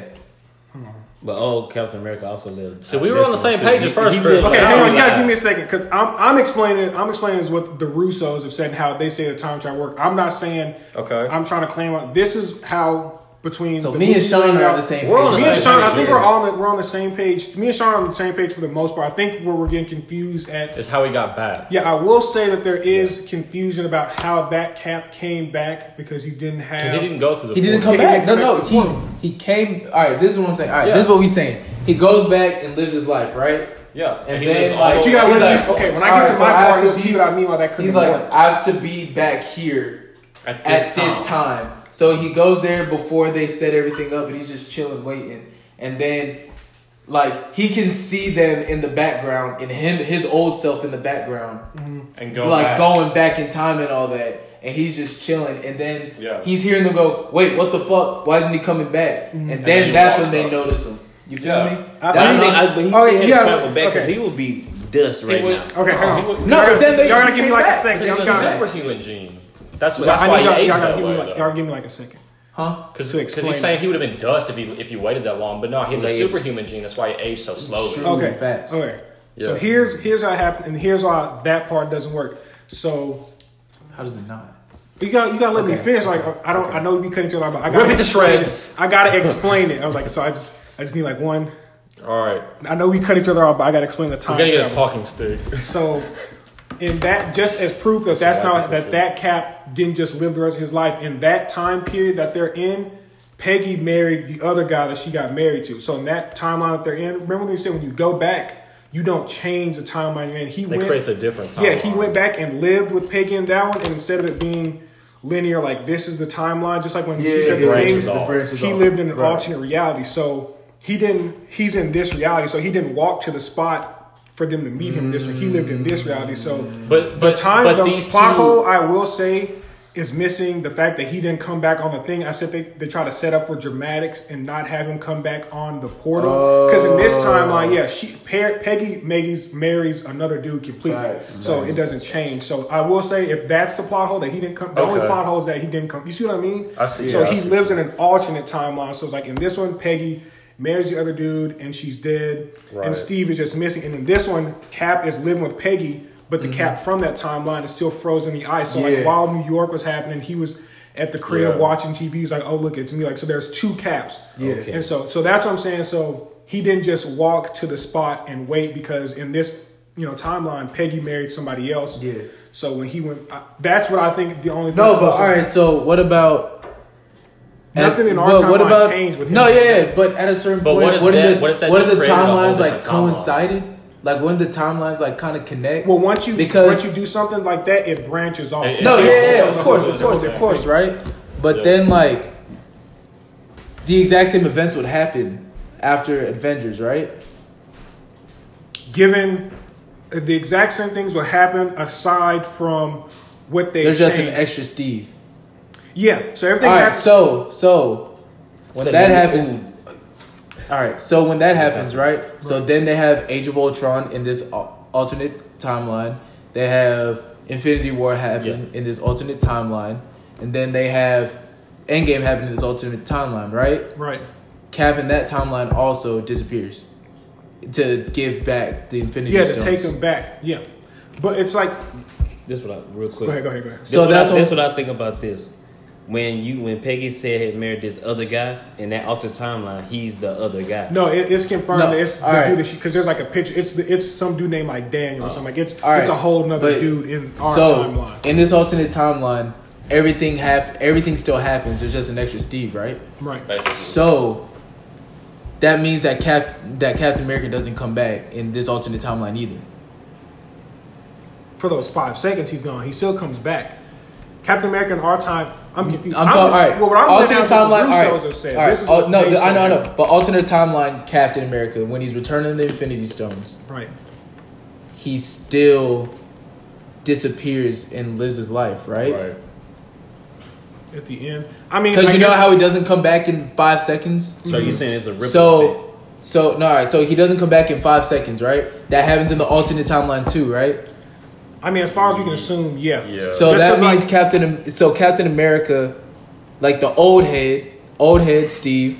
But oh, Captain America also lived. So we were on the same page at first, Chris. lived- Okay, Like, hang on. You Yeah. gotta give me a second because I'm, I'm explaining. I'm explaining is what the Russos have said and how they say the time travel work. I'm not saying. Okay. I'm trying to claim this is how between. So the me and movie Sean laid are on out- the same We're page. on the Me same and Sean, I page, think yeah. we're all on the, we're on the same page. Me and Sean are on the same page for the most part. I think where we're getting confused at. Is how he got back. Yeah, I will say that there is confusion about how that Cap came back because he didn't have. Because he didn't go through the He didn't come portal. Yeah, back. he No, didn't no. come back to the portal. He he came. All right, this is what I'm saying. All right, Yeah. this is what he's saying. He goes back and lives his life, right? Yeah. And he then, lives like, all But you gotta He's let like, me. Okay, when I all get right, to so my I have part, to you'll see be- what I mean by that. couldn't He's have like, worked. I have to be back here at at this time. So he goes there before they set everything up, and he's just chilling, waiting. And then, like, he can see them in the background, and him, his old self in the background, And go like back. going back in time and all that. And he's just chilling, and then Yeah. he's hearing them go, "Wait, what the fuck? Why isn't he coming back?" And then then he that's when walks they up. notice him. You feel Yeah. me? I That's I think- think, not- I, but he Oh, still yeah, had yeah, to travel back because okay. he would be dust right would- now. Okay, hang on. He would- No, Y'all but then they- y'all gotta he give me came like a back. second. He I'm came trying back. to. Superhuman gene. That's, I that's need why y'all, he aged y'all gotta that give me way. like, y'all give me like a second. Huh? Because to he's explain saying it. he would have been dust if he if you waited that long. But no, he had the Like- superhuman gene. That's why he aged so slowly. True. Okay, facts. okay. So Yeah. here's here's how it happened, and here's why that part doesn't work. So How does it not? you got you got to let me Okay. finish. Like I don't, I know we cutting each other, but I got Rip it to shreds. I gotta explain it. I was like, so I just I just need like one. All right. I know we cut each other off, but I gotta explain the time We're going to get a travel. talking stick. So, in that, just as proof that that's white not people that shit. that Cap didn't just live the rest of his life in that time period that they're in. Peggy married the other guy that she got married to. So in that timeline that they're in, remember when you said when you go back, you don't change the timeline you're in. He It went, creates a different timeline. yeah, he went back and lived with Peggy in that one, and instead of it being linear, like this is the timeline, just like when Yeah, she said the the branches things, off. the branches he off. lived in an Right. alternate reality. So he didn't. He's in this reality. So he didn't walk to the spot for them to meet him. This he lived in this reality. So But the but time, but the these plot two, hole, I will say, is missing the fact that he didn't come back on the thing. I said they, they try to set up for dramatics and not have him come back on the portal. Because in this timeline, yeah, she Pe- Peggy Maggie's marries another dude completely, Facts. so Facts. it doesn't change. So I will say if that's the plot hole that he didn't come, the only Okay. plot hole is that he didn't come. You see what I mean? I see, So yeah, I he see. lives in an alternate timeline. So it's like in this one, Peggy marries the other dude and she's dead, Right. and Steve is just missing. And in this one, Cap is living with Peggy, but the Cap from that timeline is still frozen in the ice. So like Mm-hmm. Yeah. while New York was happening, he was at the crib Yeah. watching T V. He's like, "Oh, look, it's me!" Like, so there's two Caps. Yeah. Okay. And so, so that's what I'm saying. So he didn't just walk to the spot and wait because in this, you know, timeline, Peggy married somebody else. Yeah. So when he went, I, that's what I think the only thing No, but supposed to- all right. So what about? Nothing in our but timeline changed with him. No, yeah, yeah. But at a certain But point, what if what, that- if the what if that what just if the created a whole timelines like different timeline? coincided? Like when the timelines like kind of connect. Well, once you Because- once you do something like that, it branches off. It- No, It's yeah, a yeah, whole- yeah, it's of a course, whole of course, of different course, thing. right? But Yeah. then like the exact same events would happen after Avengers, right? Given the exact same things will happen aside from what they. There's just an changed. extra Steve. Yeah, so everything. All right, happens- so so when Said that no happens, food. all right. So when that happens, right? So then they have Age of Ultron in this al- alternate timeline. They have Infinity War happen in this alternate timeline, and then they have Endgame happen in this alternate timeline, right? right. Cap in that timeline also disappears to give back the Infinity Yeah, Stones. to take them back. Yeah, but it's like. This what I real quick. Go ahead. Go ahead. Go ahead. This So what that's I, what- this what I think about this. when you when Peggy said had married this other guy in that alternate timeline, he's the other guy. No, it, it's confirmed No, that it's the all right. dude that she because there's like a picture. It's the, it's some dude named like Daniel or something. Like it's All right, it's a whole nother but- dude in our so, timeline. in this alternate timeline, everything hap- everything still happens. There's just an extra Steve, right? Right. Basically. So that means that Cap that Captain America doesn't come back in this alternate timeline either. For those five seconds, he's gone. He still comes back. Captain America in our time. I'm confused. I'm talking. All right, well, what I'm alternate down to what timeline. the All Russos right, have said. all right. This is Oh, what no, they the, I know, I said. know. But alternate timeline, Captain America, when he's returning the Infinity Stones, Right. he still disappears and lives his life, right? Right. At the end, I mean, Because I you know guess- how he doesn't come back in five seconds. So you saying it's a ripple effect? So, so no, all right. So he doesn't come back in five seconds, right? That happens in the alternate timeline too, right? I mean, as far as we can assume, yeah. Yeah. So Just that 'cause, means like- Captain. So Captain America, like the old head, old head Steve.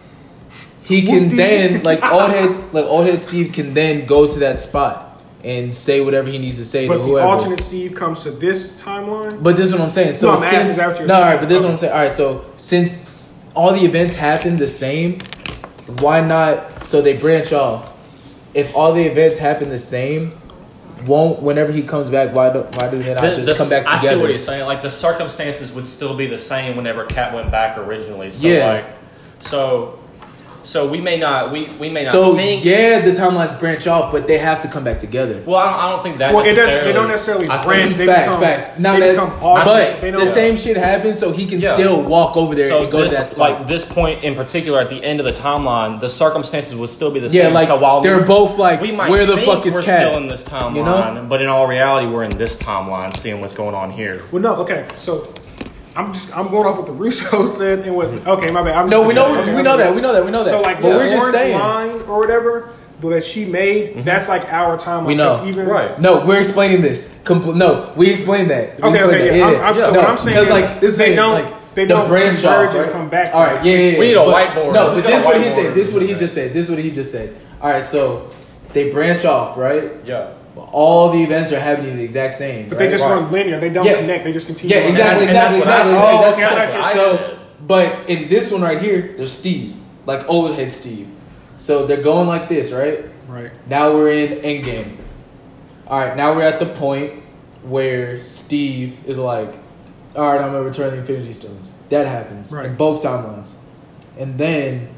He can Whoop-dee. then like old head, like old head Steve can then go to that spot and say whatever he needs to say But to the whoever. alternate Steve comes to this timeline. But this is what I'm saying. So No, I'm asking, since is that what you're no, all saying? right, but this is what Okay. I'm saying. All right, so since all the events happen the same, why not? So they branch off. If all the events happen the same, won't whenever he comes back? Why do why do they not The- just the- come back I together? see what he's saying. Like the circumstances would still be the same whenever Cat went back originally. So Yeah. like, so, so we may not we, we may not So think. yeah, the timelines branch off, but they have to come back together. Well, I don't, I don't think that. Well, it doesn't. necessarily, They don't necessarily I think- branch. They facts, become, facts. Now they that, become alternate. but They the don't- same shit happens, so he can Yeah. still walk over there So and go this, to that spot. like this point in particular, at the end of the timeline, the circumstances would still be the Yeah, same. like, so while they're we, both like, we might where the think fuck is we're Cat? still in this timeline, You know? but in all reality, we're in this timeline, seeing what's going on here. Well, no. Okay, so I'm just I'm going off what the Russo said and what. Okay, my bad. I'm no, just- we know, okay, we okay. know that, we know that, we know that. So like, but the we're just orange saying. line or whatever that she made. That's like our timeline. We know. 'cause even Right. No, we're explaining this. Compl- no, we explained that. We Okay, explained okay, that. yeah. I'm- I'm- so no, what I'm saying because is like this is they the- don't- like they the don't branch converge off, and right? come back. All right, yeah, yeah, yeah. We need a but- whiteboard. No, Let's but get this a is what he whiteboard. said. This is what he just said. This is what he just said. All right, so they branch off, right? Yeah. All the events are happening the exact same. But right? they just Right. run linear. They don't Yeah. connect. They just continue. Yeah, on. exactly, And that's- exactly, and that's exactly. what I exactly. said. That's Oh, what okay, so, I said. but in this one right here, there's Steve, like old head Steve. So they're going like this, right? Right. Now we're in Endgame. All right, now we're at the point where Steve is like, all right, I'm going to return the Infinity Stones. That happens in Right. both timelines. And then,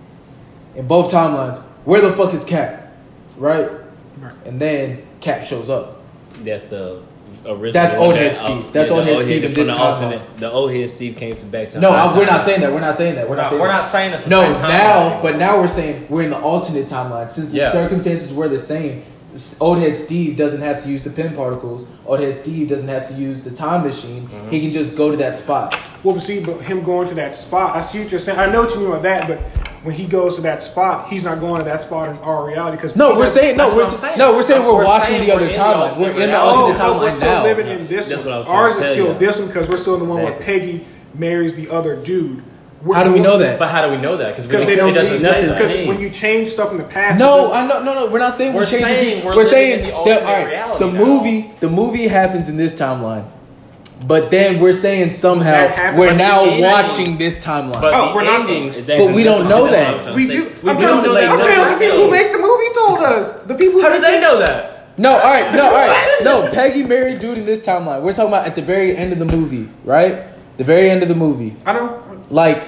in both timelines, where the fuck is Cap? Right? Right. And then Cap shows up. That's the original. That's one old that- head Steve. uh, That's yeah, old the head Steve in from this the timeline. alternate- The old head Steve came to back to No, our I, we're not timeline. saying that. We're not saying that. We're, We're not not, saying we're that. not saying it's the No, same timeline now, anymore. but now we're saying we're in the alternate timeline. Since the Yeah. circumstances were the same, s- old head Steve doesn't have to use the pin particles. Old head Steve doesn't have to use the time machine. Mm-hmm. He can just go to that spot. Well, but see, but him going to that spot, I see what you're saying. I know what you mean by that, but when he goes to that spot, he's not going to that spot in our reality. Because No, we're saying no. that's We're what I'm t- saying. no. We're saying we're, We're watching saying the other we're in the timeline. alternate We're in the reality. alternate Oh, no, we're timeline still now. living in this That's one. what I was trying Ours to is tell still you. this one because we're still in the one where Exactly. Peggy marries the other dude. How do we know that? But how do we know that? Because Because they don't it doesn't need say nothing. that. Because changed. when you change stuff in the past, No, it I know, no, no. We're not saying we're, We're changing. saying the, we're we're living saying in the that, alternate all right, reality the now. movie, the movie happens in this timeline, but then we're saying somehow That happened we're at the now ending. watching this timeline. But Oh, the we're not- endings. Exactly. But we That's don't what- know that's what that. I'm trying to we say. do. We I'm don't telling know you, that. I'm telling you, the people who No. make the movie told us. The people. How who did make they the- know that? No, all right, no, all right, no. Peggy married dude in this timeline. We're talking about at the very end of the movie, right? The very end of the movie. I don't. Like,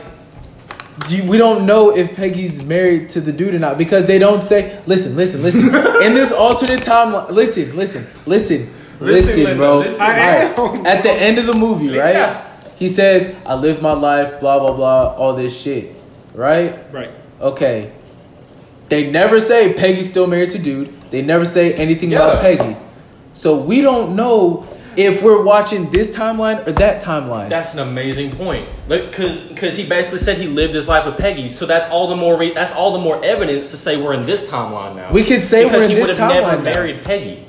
do- we don't know if Peggy's married to the dude or not because they don't say. Listen, listen, listen. In this alternate timeline, listen, listen, listen, listen, Listen, bro. Linda, listen. I All am. At the end of the movie, right? Yeah. He says, "I live my life, blah blah blah, all this shit." Right? Right. Okay. They never say Peggy's still married to dude. They never say anything about Yeah. Peggy. So we don't know if we're watching this timeline or that timeline. That's an amazing point. Because because he basically said he lived his life with Peggy, so that's all the more re- that's all the more evidence to say we're in this timeline now. We could say because we're in he this would have never timeline now. married Peggy.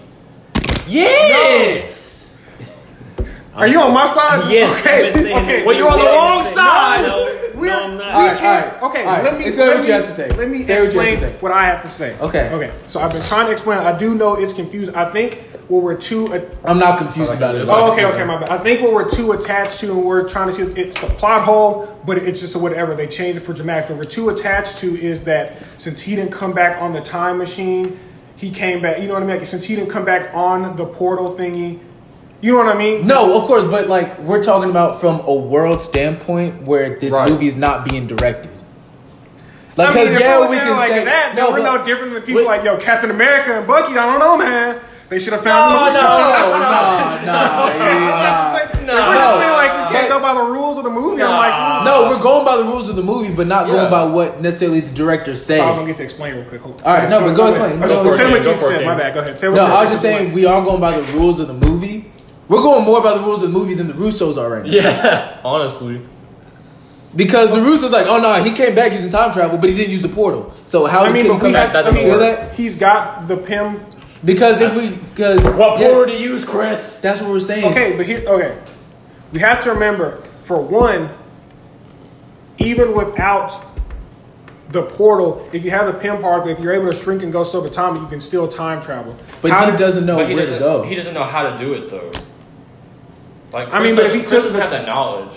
Yes. Are you on my side? Yes. Okay. I've been saying Okay. that. Well, you're on the Yeah, wrong I'm saying- side. No, no, We're, I'm not. All right, all right, Okay, all right. let me. Explain let what me, you have to say. Let me Say what you have explain to say. what I have to say. Okay. Okay. So I've been trying to explain. I do know it's confusing. I think what we're too. I'm not confused about it. Oh, okay, okay, my bad. I think what we're too attached to, and we're trying to see, it's the plot hole, but it's just a whatever. They changed it for dramatic. What we're too attached to is that since he didn't come back on the time machine, he came back. You know what I mean? Like, since he didn't come back on the portal thingy, you know what I mean? No, of course, but like we're talking about from a world standpoint where this Right. movie's not being directed. Like, I mean, cause if yeah, we're we saying can like say that. no, No, we're but- no different than people Wait. like yo, Captain America and Bucky. I don't know, man. They should have found. No, them. no, nah, nah, yeah, If we're nah. just No. saying like we can't But- go by the rules of the movie. I'm like, No, we're going by the rules of the movie, but not Yeah. going by what necessarily the director I was said. gonna get to explain real quick. Hold on. All right, no, but go explain. ahead. Go Just for Tell it, me what King. you Go for it, said. My King. bad. Go ahead. Tell me No, what you I was just said. saying we are going by the rules of the movie. We're going more by the rules of the movie than the Russos are right now. Yeah, honestly. Because the Russos like, oh no, he came back using time travel, but he didn't use the portal. So how I mean, can he but we come have, back? that I mean, Feel that? he's got the P I M. Because if we, because What yes, portal to use, Chris? that's what we're saying. Okay, but here, okay, we have to remember, for one, even without the portal, if you have the P I M particle, if you're able to shrink and go subatomic, you can still time travel. But How he did- doesn't know But he where to doesn't. go. He doesn't know how to do it though. Like Chris I mean, but if doesn't, he Chris took doesn't the- have that knowledge.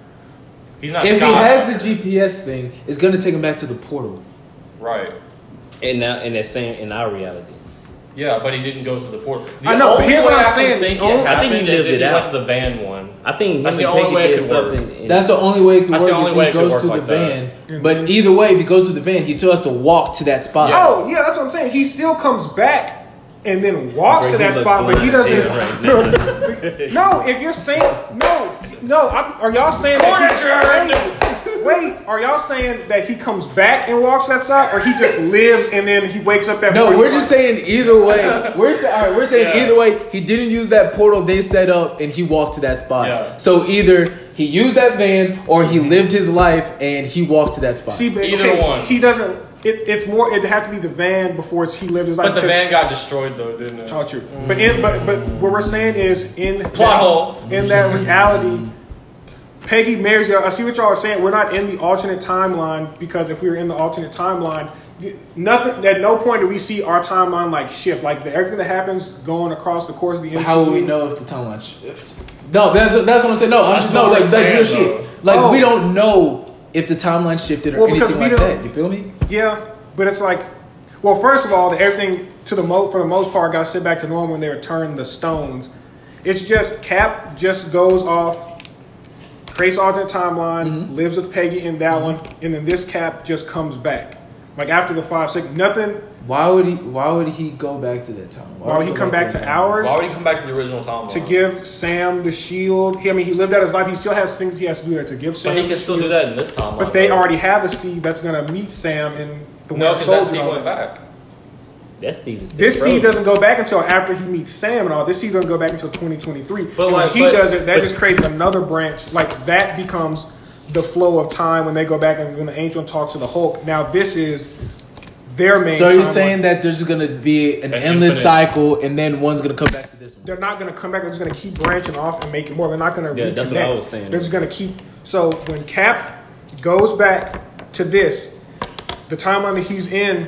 He's not. If he Scott. has the G P S thing, it's gonna take him back to the portal. right. And now, in that same, in our reality, Yeah, but he didn't go to the portal. The I know, but only here's what way I'm I can saying. Think The it only- I think he happened is lived if it he out. went to the van one. I think him That's and the only Peggy way it did could work. something. in- That's the only way it can That's work the only is way he it could goes work to the like that. van. And But then- either way, if he goes to the van, he still has to walk to that spot. Oh, yeah, that's what I'm saying. He still comes back and then walks Bro, to he that look spot, but he blind doesn't. as hell right now. No, if you're saying no, no, I'm, are y'all saying that? He, wait, are y'all saying that he comes back and walks that side, or he just lives and then he wakes up that? No, morning we're just saying either way. We're saying all right, we're saying Yeah. either way. He didn't use that portal they set up, and he walked to that spot. Yeah. So either he used that van, or he lived his life and he walked to that spot. See, but, Either okay, one. He doesn't. It, it's more. It had to be the van before it's, he lived his life. But the because- van got destroyed though, didn't it? Oh, true. But in but but what we're saying is in Plot that, hole. in that reality, Peggy marries you. I see what y'all are saying. We're not in the alternate timeline because if we were in the alternate timeline, th- nothing. At no point do we see our timeline like shift. Like the, everything that happens going across the course of the M C U. How will we know if the timeline shift? No, that's that's what I'm saying. No, I'm That's just no what like we're like real saying, shit. Like Oh. we don't know if the timeline shifted or Well, because anything we like don't- that. You feel me? Yeah, but it's like, well, first of all, the, everything to the mo for the most part got sent back to normal when they returned the stones. It's just Cap just goes off, creates alternate timeline, Mm-hmm. lives with Peggy in that one, and then this Cap just comes back. Like after the five six, nothing. Why would he? Why would he go back to that time? Why would he go come back that to time? ours Why would he come back to the original timeline? to give Sam the shield? He, I mean, he lived out his life. He still has things he has to do there to give Sam. But he the can still shield. do that in this timeline. But they though. already have a Steve that's gonna meet Sam in the no, Winter because that Soldier. Steve and all went that. back. That Steve is still This Steve frozen. doesn't go back until after he meets Sam and all. This Steve doesn't go back until twenty twenty-three. But And like- when he but- does it, that but- just creates another branch. Like that becomes the flow of time when they go back and when the Angel talks to the Hulk. Now this is their main. So you're timeline. saying that there's gonna be an An endless infinite. cycle, and then one's gonna come back to this one. they're not going to come back. They're just going to keep branching off and making more. They're not going to Yeah, reconnect. that's what I was saying. They're just going to keep. So when Cap goes back to this, the timeline that he's in,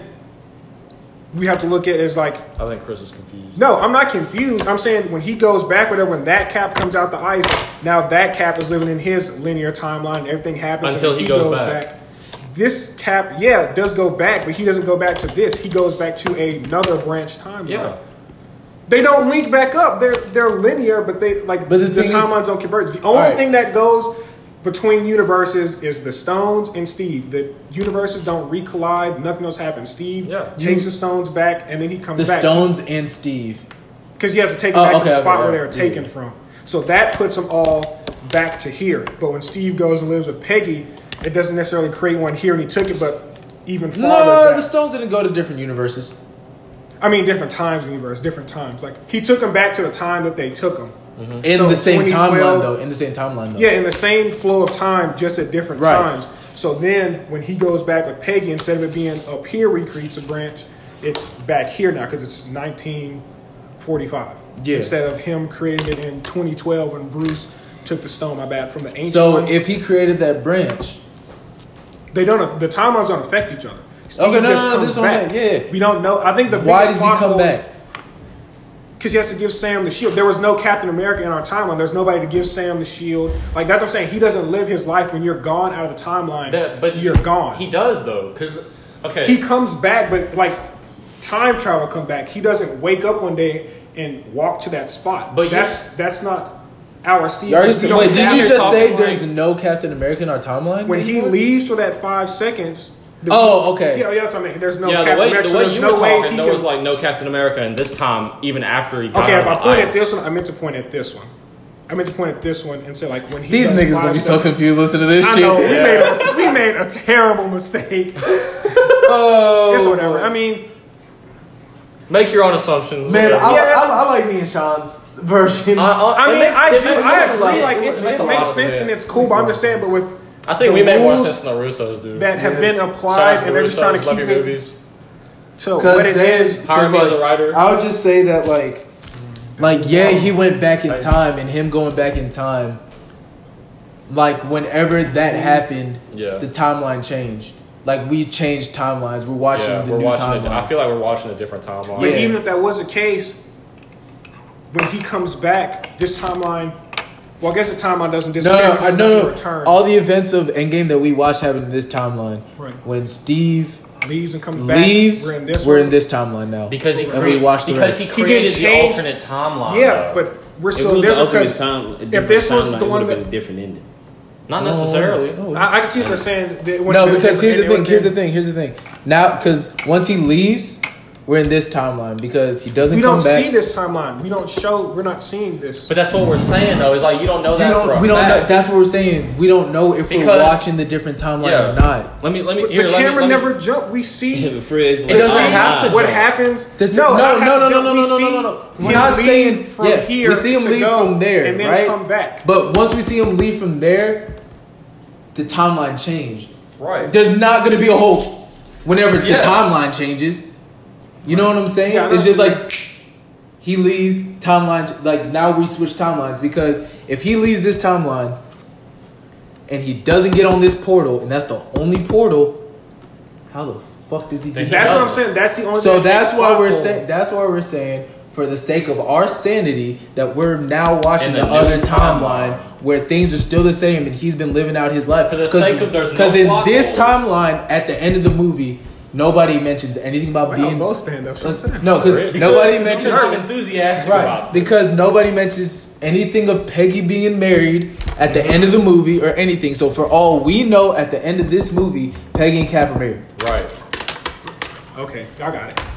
we have to look at as like. I think Chris is confused. No, I'm not confused. I'm saying when he goes back, whatever, when that Cap comes out the ice, now that Cap is living in his linear timeline. Everything happens Until and he goes back. This Cap, yeah, does go back, but he doesn't go back to this. He goes back to another branch timeline. Yeah. They don't link back up. They're they're linear, but they like But the the, thing is- timelines don't converge. The only Alright. thing that goes between universes is the stones and Steve. The universes don't recollide. Nothing else happens. Steve Yeah. takes the stones back, and then he comes The back. Stones and Steve. Because you have to take it Oh, back to okay, the spot okay, where they yeah, were taken yeah. from. So that puts them all back to here. But when Steve goes and lives with Peggy, it doesn't necessarily create one here, and he took it, but even farther No, back. the Stones didn't go to different universes. I mean, different times in the universe, different times. Like he took them back to the time that they took them. In So the same twenty timeline, twelve though. In the same timeline, though. Yeah, in the same flow of time, just at different Right. times. So then, when he goes back with Peggy, instead of it being up here where he creates a branch, it's back here now because it's nineteen forty-five. Yeah. Instead of him creating it in twenty twelve when Bruce took the stone, my bad, from the ancient So one. if he created that branch, they don't. The timelines don't affect each other. Steve Okay, no, just no, no, comes this is what I'm back. saying. Yeah. We don't know. I think the Why biggest does he plot come hole is- back? Because he has to give Sam the shield. There was no Captain America in our timeline. There's nobody to give Sam the shield. Like, that's what I'm saying. He doesn't live his life when you're gone out of the timeline. That, but you're gone. He does though, because okay, He comes back, but like time travel come back. He doesn't wake up one day and walk to that spot. But that's that's not our Steve. You already We said, don't wait, did have you it. just say talking there's like- no Captain America in our timeline? When he anymore? leaves for that five seconds? the- Oh, okay. Yeah, yeah, that's what I mean. There's no yeah, Captain the way America. the so way there's you no were way talking, he there can- was like no Captain America, and this time, even after he got Okay, out if I of the point at ice- this one, I meant to point at this one. I meant to point at this one and say like when he These does niggas five gonna be so seconds- confused listening to this I shit. know we made a, we made a terrible mistake. Oh, It's whatever. I mean, make your own assumptions. Man, I, Yeah. I, I like me and Sean's version. I, I, I it mean, makes- I it do. makes I sense. agree. Like It it, makes it a lot makes of sense and sense. it's cool. But I'm just saying, but with I think the we make more rules sense than the Russos do. that have Yeah. been Shout out applied, to and they're just the trying to Russos, love keep your it movies. to Because what it then, is. Hire because me as like, a writer. I would just say that like, like yeah, he went back in Like- time, and him going back in time, like whenever that happened, Yeah. the timeline changed. Like we changed timelines. We're watching Yeah, the we're new watching. timeline. A, I feel like we're watching a different timeline. But Yeah. even if that was the case, when he comes back, this timeline. Well, I guess the timeline doesn't no, disappear. no, it's no, just no, not no. return. All the events of Endgame that we watched happened in this timeline. Right. When Steve leaves and comes back. leaves, We're in this. we're one. in this timeline now. because he and crea- we watched the because rest. he He created didn't the change- alternate timeline. Yeah, though. but we're If it still was there's the ultimate because time, a if different this was timeline, the it one would have been that- a different ending. not necessarily. No, I, I can see what they're saying. that it wouldn't No, have been because here's the different. thing. Here's the thing. Here's the thing. Now, because once he leaves, we're in this timeline because he doesn't We come don't back. see this timeline. We don't show. We're not seeing this. But that's what we're saying though. Is like you don't know We that. for don't. a We don't know. fact. That's what we're saying. We don't know if we're Because- watching the different timeline Yeah. or not. Let me. Let me. But Here, the let me- camera let me- never jumped. We see. Fred's It doesn't see have to what jump. happens. This- no, no, not have no, to no, no, jump. no, We no, no, see no, no. We're him not leave saying. from Yeah, here we see him to leave go from there, and then right? come back. But once we see him leave from there, the timeline changed. Right. There's not going to be a whole. Whenever Yeah. the timeline changes, you know what I'm saying? Yeah, I know. It's just like he leaves timeline. Like now we switch timelines because if he leaves this timeline and he doesn't get on this portal, and that's the only portal, how the fuck does he Then get? he That's what I'm doesn't. saying. That's the only. So thing that's why plot we're hole. saying. That's why we're saying, for the sake of our sanity, that we're now watching In the, the new other timeline. timeline where things are still the same, and he's been living out his life. For the sake of there's no because in plot this holes. timeline, at the end of the movie, nobody mentions anything about Wow, being. both stand ups. Uh, no, because nobody Because mentions. I'm enthusiastic Right, about this. because nobody mentions anything of Peggy being married at the end of the movie or anything. So for all we know, at the end of this movie, Peggy and Cap are married. Right. Okay, I got it.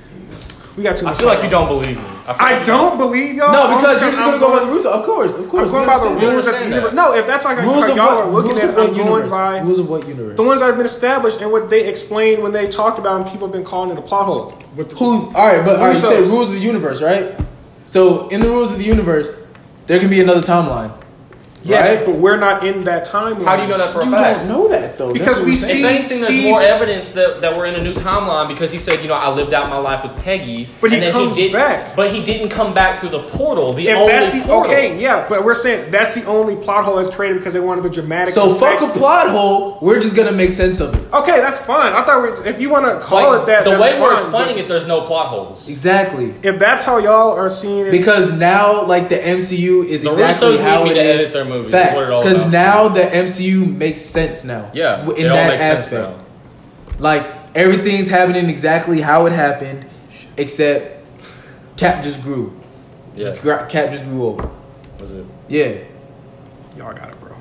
We got too I much. feel like time. you don't believe me. I, feel I like don't believe y'all. No, only because you're just gonna I'm go by the rules. Of course, of course. I'm going we by the understand. rules that the understand universe. that. No, if that's like Rules how of y'all what? are looking Rules at of it, what I'm going universe? by Rules of what universe? the ones that have been established and what they explained when they talked about, and people have been calling it a plot hole. With the, Who? All right, but all right, you Rusos. said rules of the universe, right? So in the rules of the universe, there can be another timeline. yes, right? but we're not in that timeline. How do you know that for a You fact? don't know that though. Because That's what we we're see- saying. If anything, there's Steve- more evidence that, that we're in a new timeline because he said, you know, I lived out my life with Peggy. But he and then comes he did, back. But he didn't come back through the portal. The If only that's the portal. okay, yeah, but we're saying that's the only plot hole that's created because they wanted the dramatic. So fuck effect. a plot hole. We're just gonna make sense of it. Okay, that's fine. I thought we, if you want to call Like, it that, the that's way we're fine, explaining but it, there's no plot holes. Exactly. If that's how y'all are seeing it, Because now, like the M C U is The exactly Russos how need it me to is. edit their movies. Facts. That's what it all Because about. now the M C U makes sense now. Yeah, w- it in all that makes sense aspect. now. Like everything's happening exactly how it happened, except Cap just grew. Yeah, Gra- Cap just grew over. that's it. Yeah, y'all got it, bro.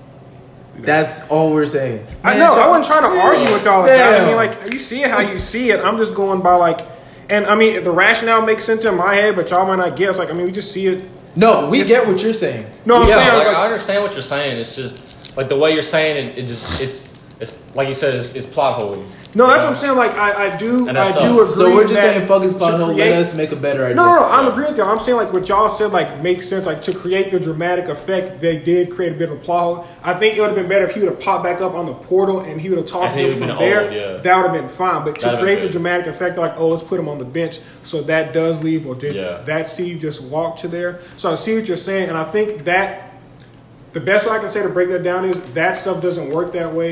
that's all we're saying. I Man, know. I y'all- wasn't trying to argue with y'all. Like that. I Damn. mean, like you see it how you see it. I'm just going by like, and I mean the rationale makes sense in my head, but y'all might not get. It's like I mean, we just see it. No, we get what you're saying. No, I'm yeah, saying I was like, like, I understand what you're saying. It's just like the way you're saying it. It just it's it's like you said. It's, it's plot holy. no, that's what I'm saying. Like I, I do, And I that do agree. sucks. So we're just that saying, fuck his to plot hole. Let create- us make a better idea. No, no, no. I'm agreeing with y'all. I'm saying like what y'all said like makes sense. Like to create the dramatic effect, they did create a bit of a plot hole. I think it would have been better if he would have popped back up on the portal and he would have talked And to he them would've from been there. old, yeah. That would have been fine. But to That'd have create been the good. dramatic effect, like oh, let's put him on the bench, so that does leave or did Yeah. that Steve just walk to there? So I see what you're saying, and I think that the best way I can say to break that down is that stuff doesn't work that way.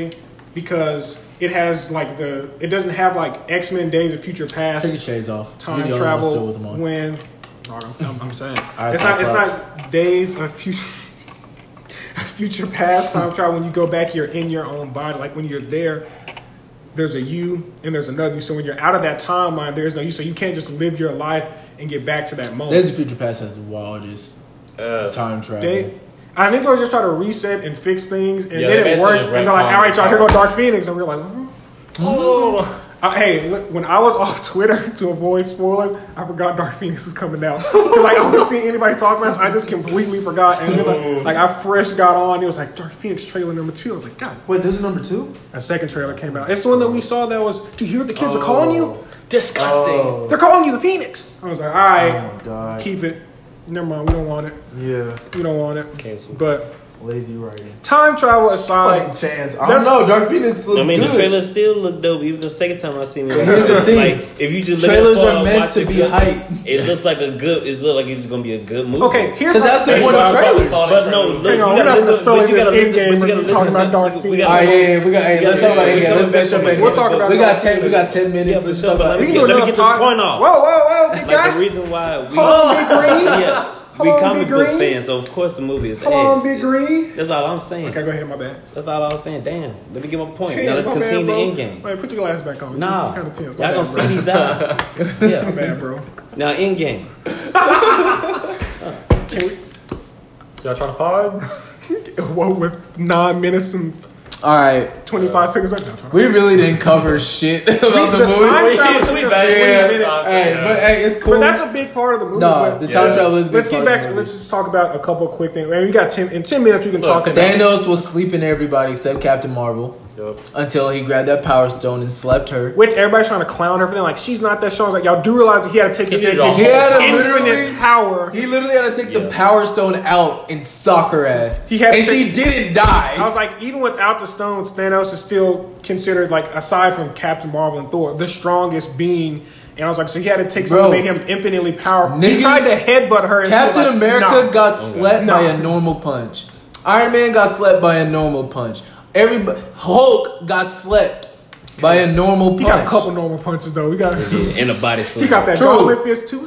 because it has like the it doesn't have like X-Men Days of Future Past. Take your shades off. Time You're the only one still travel with them on. when no, I'm, I'm, I'm saying right, it's not Cyclops. it's not Days of Future Future Past time travel when you go back you're in your own body, like when you're there there's a you and there's another you, so when you're out of that timeline there's no you, so you can't just live your life and get back to that moment. Days of Future Past has the wildest Uh, time travel. They, I think they were just trying to reset and fix things, and Yeah, they they didn't work. basically And just they're like, retconned "All right, y'all, here the go Dark Phoenix," and we were like, mm-hmm. "Oh." Uh, hey, look, when I was off Twitter to avoid spoilers, I forgot Dark Phoenix was coming out because like, I wasn't seeing anybody talk about it. I just completely forgot, and then like, like I fresh got on. It was like Dark Phoenix trailer number two. I was like, God, Wait, this is number two? a second trailer came out. It's the one that we saw that was. Do you hear what the kids are calling you? disgusting. Oh, They're calling you the Phoenix. I was like, all right, oh my god. keep it. Never mind, we don't want it. Yeah, We don't want it. Cancel. But lazy writing. time travel aside. Fucking chance. I don't know. Dark Phoenix looks I mean, good. the trailer still look dope. Even the second time I seen it, Here's the thing. Like, if you just look Trailers at it are for- meant watch to it be good, hype. It looks like a good. It look like it's gonna be a good movie. Okay, here's Because that's the thing point of about- trailers. But no, look, Hang you on, we're gotta not listen- necessarily but you gotta this listen- in-game but you when gotta we're talking listen about Dark to- we Phoenix. gotta- All right, yeah, yeah, we got. Hey, Yeah, let's talk about yeah, Endgame. yeah, Let's finish up we'll Endgame. talk about We Dark got ten. We Phoenix. got ten minutes. Yeah, Let's just for talk sure, about but We can Yeah, do let me another get this pod- point off. Whoa, whoa, whoa, big Like guy. the reason why we, Hold on, Big Green. yeah, we Hold on, comic Big book Green. fans, so of course the movie is Hold on, ass. Big Green. That's all I'm saying. Okay, go ahead. My bad. That's all I was saying. Damn, let me get my point. Ten, now let's my bad, continue the bro. end game. Wait, put your glasses back on. Nah, You kind of y'all tense. My gonna bad, see bro. these out. Yeah, My bad, bro. now end game. Can we? So y'all trying to pod? Whoa, with nine minutes and All right, twenty-five seconds. Like, no, try- we really didn't cover shit about the the movie. time travel took we us back. twenty Yeah, minutes. hey, Yeah. but hey, it's cool. But that's a big part of the movie. No, but the time Yeah. travel is a big let's part get of back. the To, movie. let's just talk about a couple of quick things. Man, we got ten in ten minutes. We can Look, talk ten about. Thanos was sleeping everybody except Captain Marvel Yep. until he grabbed that Power Stone and slept her. Which everybody's trying to clown her for. Like she's not that strong. It's like y'all do realize that he had to take He the did it all. He had to infinite literally- power. He literally had to take the Yeah. Power Stone out and sock her ass. He had and to- she didn't I die. was like, even without the stones, Thanos is still considered like, aside from Captain Marvel and Thor, the strongest being. And I was like, so he had to take Bro. something that made him infinitely powerful. He Niggas- tried to headbutt her. And she was Captain like, America nah. got slept Nah. by a normal punch. Iron Man got slept by a normal punch. Everybody, Hulk got slept by a normal He punch. got a couple normal punches though. We got. In a body He slam. got that True. gauntlet fist too.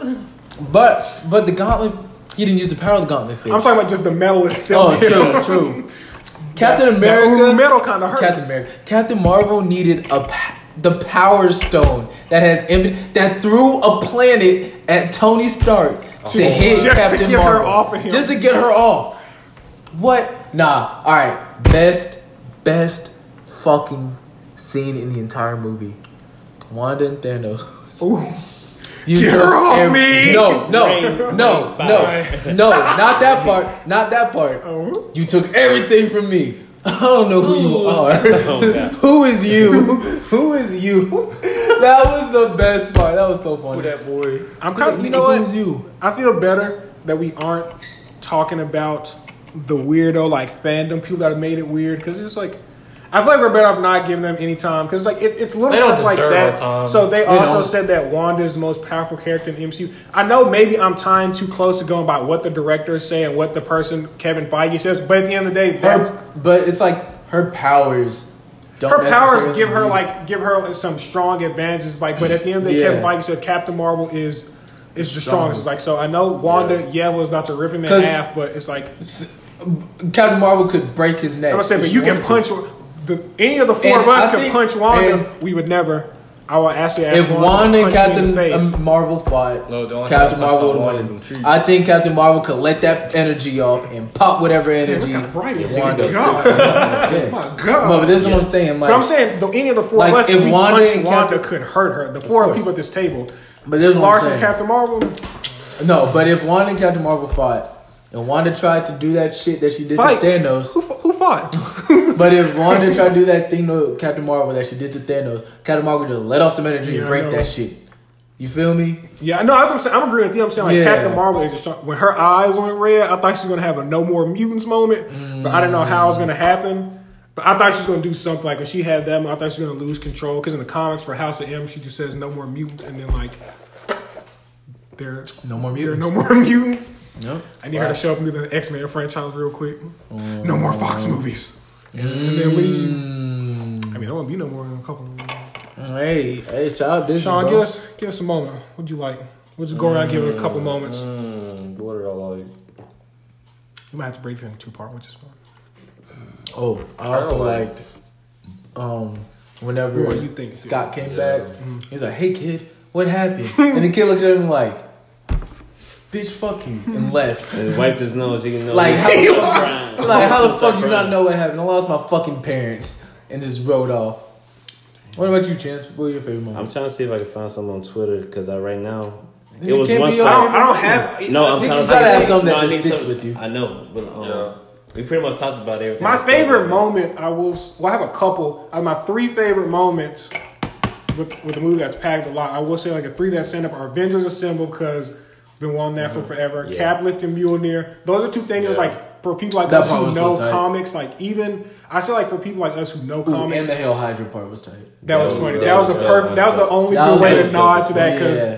But but the gauntlet, he didn't use the power of the gauntlet fist. I'm talking about just the metal itself. Oh, true, true. Captain That America, metal kind of hurt. Captain America, Captain Marvel needed a pa- the Power Stone that has infinite that threw a planet at Tony Stark to hit Just to Captain get her Marvel, off of him. just to get her off. What? Nah. All right. Best best fucking scene in the entire movie. Wanda and Thanos. Ooh. You Get took her off every- me! No, no, Rain, no, rain, no, fire. no, not that part. Not that part. Oh. You took everything from me. I don't know who you are. Oh, God. Who is you? Who is you? That was the best part. That was so Who funny. that boy? I'm kind of. You Nigga, know what? who's you? I feel better that we aren't talking about the weirdo like fandom people that have made it weird because it's like I feel like we're better off not giving them any time because like it, it's little They don't stuff like deserve that. our time. So they, They also don't. said that Wanda is the most powerful character in the M C U. I know maybe I'm tying too close to going by what the directors say and what the person Kevin Feige says, but at the end of the day, that's, Her, but it's like her powers. Don't her powers necessarily give her lead- like give her like, some strong advantages. Like, but at the end of the day, Yeah. Kevin Feige said Captain Marvel is. Is the strongest. Strongest. It's like so. I know Wanda, yeah, was about to rip him in 'Cause- half, but it's like S- Captain Marvel could break his neck. I'm gonna say, if but she you can wanted to. punch the any of the four And of us I can think- punch Wanda. and- We would never. I will actually ask If Wanda Wanda to and punch me in Captain the face. um, Marvel fought, No, the only Captain time I Marvel punch would Wanda win. in the cheek. I think Captain Marvel could let that energy off and pop whatever energy kinda bright is it? Wanda. God. Yeah. My God. But this is what I'm saying. Like, But I'm saying though, any of the four Like, of us, if if we Wanda punch and Wanda Captain- could hurt her. The four course. people at this table, but this is what I'm Larson, saying. Captain Marvel. No, but if Wanda and Captain Marvel fought, and Wanda tried to do that shit that she did Fight. to Thanos, Who, fu- who fought? but if Wanda tried to do that thing to Captain Marvel that she did to Thanos, Captain Marvel just let off some energy Yeah, and I break know. that shit. You feel me? Yeah, no, that's what I'm saying. I'm agreeing with you. I'm saying like Yeah. Captain Marvel is just when her eyes went red. I thought she was gonna have a No More Mutants moment, but I didn't know how it was gonna happen. But I thought she was gonna do something like when she had them. I thought she was gonna lose control because in the comics for House of M, she just says No More Mutants, and then like there, No more there are mutants. no more mutants. No. I need her to show up and do the X Men franchise real quick. No more Fox movies, and then leave. I mean, mean, there won't be no more in a couple. Hey, hey, child, Disney, Sean, bro. give us give us a moment. What'd you like? We'll just go around and give it a couple moments. Mm, what did I like? You might have to break it in two part, which is fun. Oh, I also I like- liked um whenever What do you think, Scott came Yeah. back. He was like, "Hey, kid, what happened?" And the kid looked at him like, "Bitch, fuck you," and left. And wiped his nose. He didn't know. Like, how the he was fuck, crying. like, how the Stop fuck you crying. not know what happened? I lost my fucking parents and just rode off. What about you, Chance? What were your favorite I'm moments? trying to see if I can find something on Twitter because I right now Then it it was can't one be your spot. I don't, I don't have. No, I'm You trying to gotta see- have something that No, I just need sticks some- with you. I know, but um, Yeah. we pretty much talked about everything. My that's favorite there. moment, I will. Well, I have a couple. Of my three favorite moments with with the movie that's packed a lot. I will say like the three that stand up are Avengers Assemble because been wanting that for forever. Yeah. Cap Lift and Mjolnir. Those are two things Yeah. like for people like That us part who was so know tight. comics. Like even I feel like for people like us who know Ooh, comics, and the Hail Hydra part was tight. that was That funny. was- That was a that was- perfect. That was the only That good was way dope. to nod to that because. Yeah.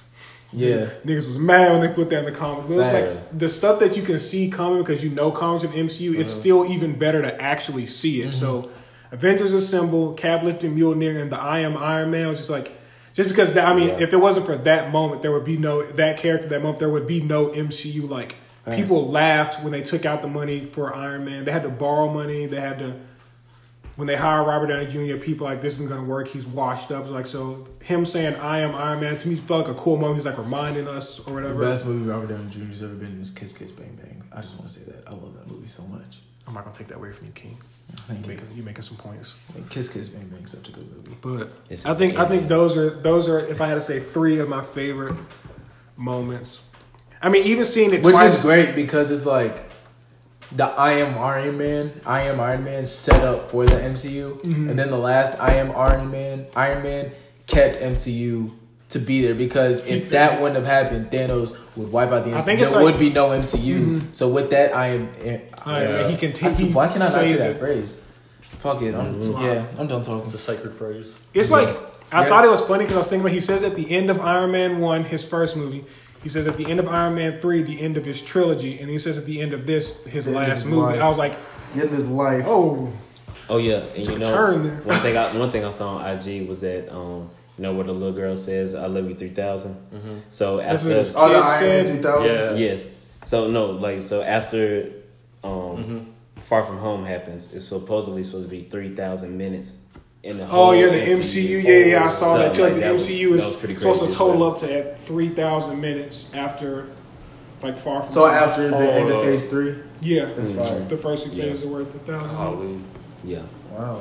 Yeah. Niggas was mad when they put that in the comics. But it's Facts. like the stuff that you can see coming because you know comics in the M C U, it's Uh-huh. still even better to actually see it. So Mm-hmm. Avengers Assemble, Cap Lift and Mjolnir, and the I Am Iron Man was just like just because that, I mean, Yeah. if it wasn't for that moment, there would be no that character that moment, there would be no M C U like Facts. people laughed when they took out the money for Iron Man. They had to borrow money, they had to when they hired Robert Downey Junior, people like, this isn't going to work. He's washed up. It's like, so him saying, I am Iron Man, to me, felt like a cool moment. He's like reminding us or The whatever. best movie Robert Downey Junior's ever been in is Kiss Kiss Bang Bang. I just want to say that. I love that movie so much. I'm not going to take that away from you, King. Thank You you. making, you making some points. Like, Kiss Kiss Bang Bang is such a good movie. But This I is think I the think end. those are, those are, if I had to say three of my favorite moments. I mean, even seeing it Which twice. is great because it's like the I Am Iron Man, I Am Iron Man set up for the M C U, Mm-hmm. and then the last I Am Iron Man, Iron Man kept M C U to be there because if that wouldn't have happened, Thanos would wipe out the I M C U. think it's There like- would be no M C U. So with that, I am. I am- he can I- he why can I not say saved that it. phrase? Fuck it. I'm, Yeah, I'm done talking. It's a sacred phrase. It's like I Yeah. thought it was funny because I was thinking about. He says at the end of Iron Man one, his first movie, he says at the end of Iron Man three, the end of his trilogy, and he says at the end of this, his The end of last his movie. life. I was like, In his life. oh, Oh yeah, and you know turn there. one thing. I, one thing I saw on I G was that um, you know where the little girl says, "I love you three thousand." So That's after what it's- Oh, the Kid Iron said- Man two thousand. Yeah. yes, so no, like so after um, Mm-hmm. Far From Home happens, it's supposedly supposed to be three thousand minutes in the whole. oh yeah, the M C U. Yeah, yeah, I saw So, that. Too. like, the that was- M C U is that was pretty supposed crazy to as total well. up to at three thousand minutes after, like far from. So after the Oh, end of uh, Phase three. yeah, That's fine. the first few Yeah. phases are worth a thousand. Golly. Yeah, Wow.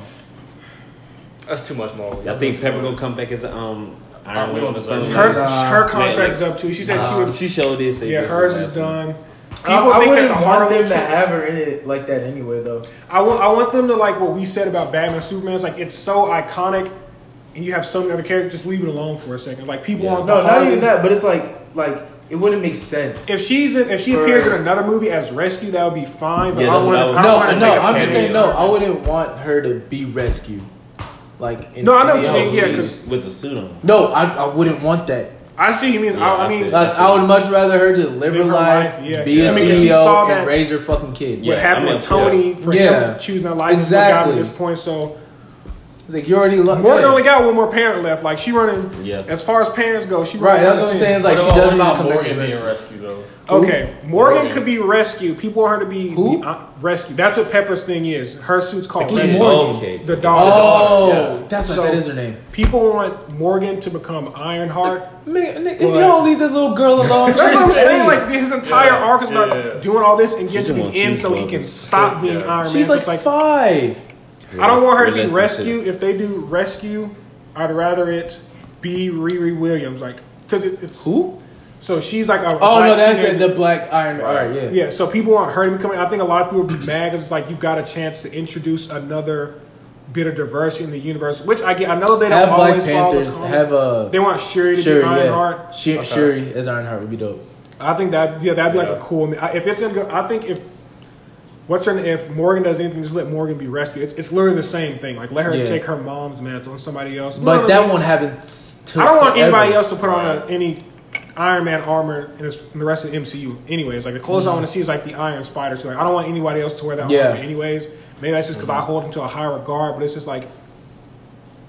That's too much more. I think Pepper gonna come back as a, um Uh, Iron we Man don't or deserve something. it. Her Nah. her contract is up too. She said she would. She showed this. Yeah, hers is done. People I, I think wouldn't that the want Harley them to shit- have her in it like that anyway, though. I want I want them to like what we said about Batman and Superman. It's like it's so iconic, and you have so many other characters. Just leave it alone for a second. Like people Yeah. on No, the not Harley- even that. But it's like, like it wouldn't make sense. If she's in, if she For- appears in another movie as Rescue, that would be fine. But Yeah, I that's want what I to. was- no, want her to no, take a I'm just cameo. saying no. I wouldn't want her to be rescued. Like in No, I know any what you're saying, other yeah, movies. 'cause- with the suit on. No, I, I wouldn't want that. I see you mean. Yeah, I, I I mean, feel- Like I would much rather her just live, Live her her life, life, yeah. be a I mean, 'cause you C E O, saw that- and raise her fucking kid. what Yeah, happened I mean, with Tony yeah. for Yeah. him choosing that life Exactly. at this point. So It's like you already love. Morgan yeah. only got one more parent left. Like she running. Yeah. As far as parents go, she Right, running that's out what I'm of saying. It's things. like What she about- doesn't what even about come back to Morgan the being rescue. rescued though. Okay, Morgan Morgan. could be rescued. People want her to be Who? uh, rescued. That's what Pepper's thing is. Her suit's called Who's Rescue. Morgan? Okay. The daughter. Oh, Yeah. that's what So- that is her name. People want Morgan to become Ironheart. Man, Nick, if Well, you don't leave this little girl alone, That's what I'm she's saying. eight. Like his entire Yeah, arc is about yeah, yeah. doing all this and get She to the just end wants so he cheese can clothes. stop being Yeah. Iron Man. she's So like, it's like five. I don't want her to be Realistic rescue. too. If they do rescue, I'd rather it be Riri Williams, like because it, it's Who? So she's like a Oh black no, that's teenager. the, the black Iron Man. All right, yeah. Yeah, so people want her to become. I think a lot of people would be mad because it's like you got a chance to introduce another bit of diversity in the universe, which I get. I know they don't Have Black always follow the Panthers. comic. Have a They want Shuri to Shuri. be Yeah, Ironheart. Shuri, Shuri as Ironheart would be dope. I think that yeah, that'd be like Yeah. a cool. I- If it's gonna go, I think if what's her if Morgan does anything, just let Morgan be rescued. It's, it's literally the same thing. Like let her Yeah. take her mom's mantle and somebody else. But No, that no, won't happen. s- till I don't want forever. anybody else to put on a, any Iron Man armor in, this, in the rest of the M C U. Anyways, like the clothes I want to see is like the Iron Spider. So like, I don't want anybody else to wear that Mm-hmm. Yeah. armor. Anyways, maybe that's just because I hold him to a high regard. But it's just like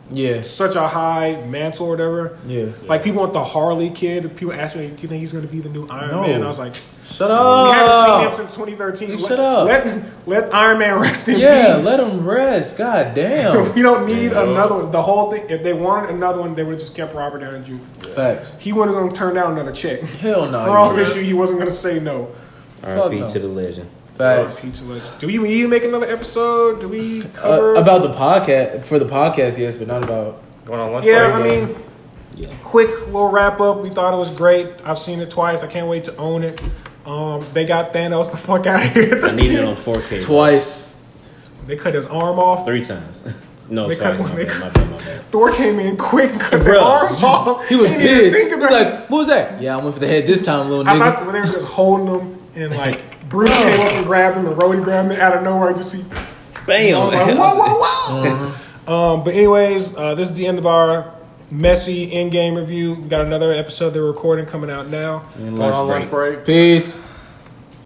Yeah. such a high mantle or whatever. Yeah. Like people want the Harley kid. People ask me, "Do you think he's going to be the new Iron No. Man?" I was like, Shut "We haven't seen him up. since twenty thirteen. Hey, let, shut up. Let let Iron Man rest in Yeah, peace. let him rest. God damn. You don't need Yeah. another one. The whole thing. If they wanted another one, they would have just kept Robert Downey Junior Facts. He wasn't going to turn down another check. Hell no. For all he this wasn't. shit, he wasn't going to say no. R I P no. to the legend. Facts. Pizza Legend. Do we need to make another episode? Do we Uh, cover about the podcast for the podcast, yes, but not about. Going on lunch Yeah, break. I mean, Yeah. quick little wrap up. We thought it was great. I've seen it twice. I can't wait to own it. Um, they got Thanos the fuck out of here. I need it on four K. Twice. They cut his arm off. Three times. No, They sorry, cut- my they bad, my bad, my bad. Thor came in quick and cut the Bruh. arms off. He was Didn't even pissed. think He was about it. like, what was that? Yeah, I went for the head this time, little I nigga. thought when they were just holding him and like Bruce came up and grabbed him and Rhodey grabbed him out of nowhere. I just see. Bam! I was like, whoa, whoa, whoa. Um, but anyways, uh, this is the end of our messy in-game review. We got another episode they're recording coming out now. And Going lunch on break. lunch break. Peace.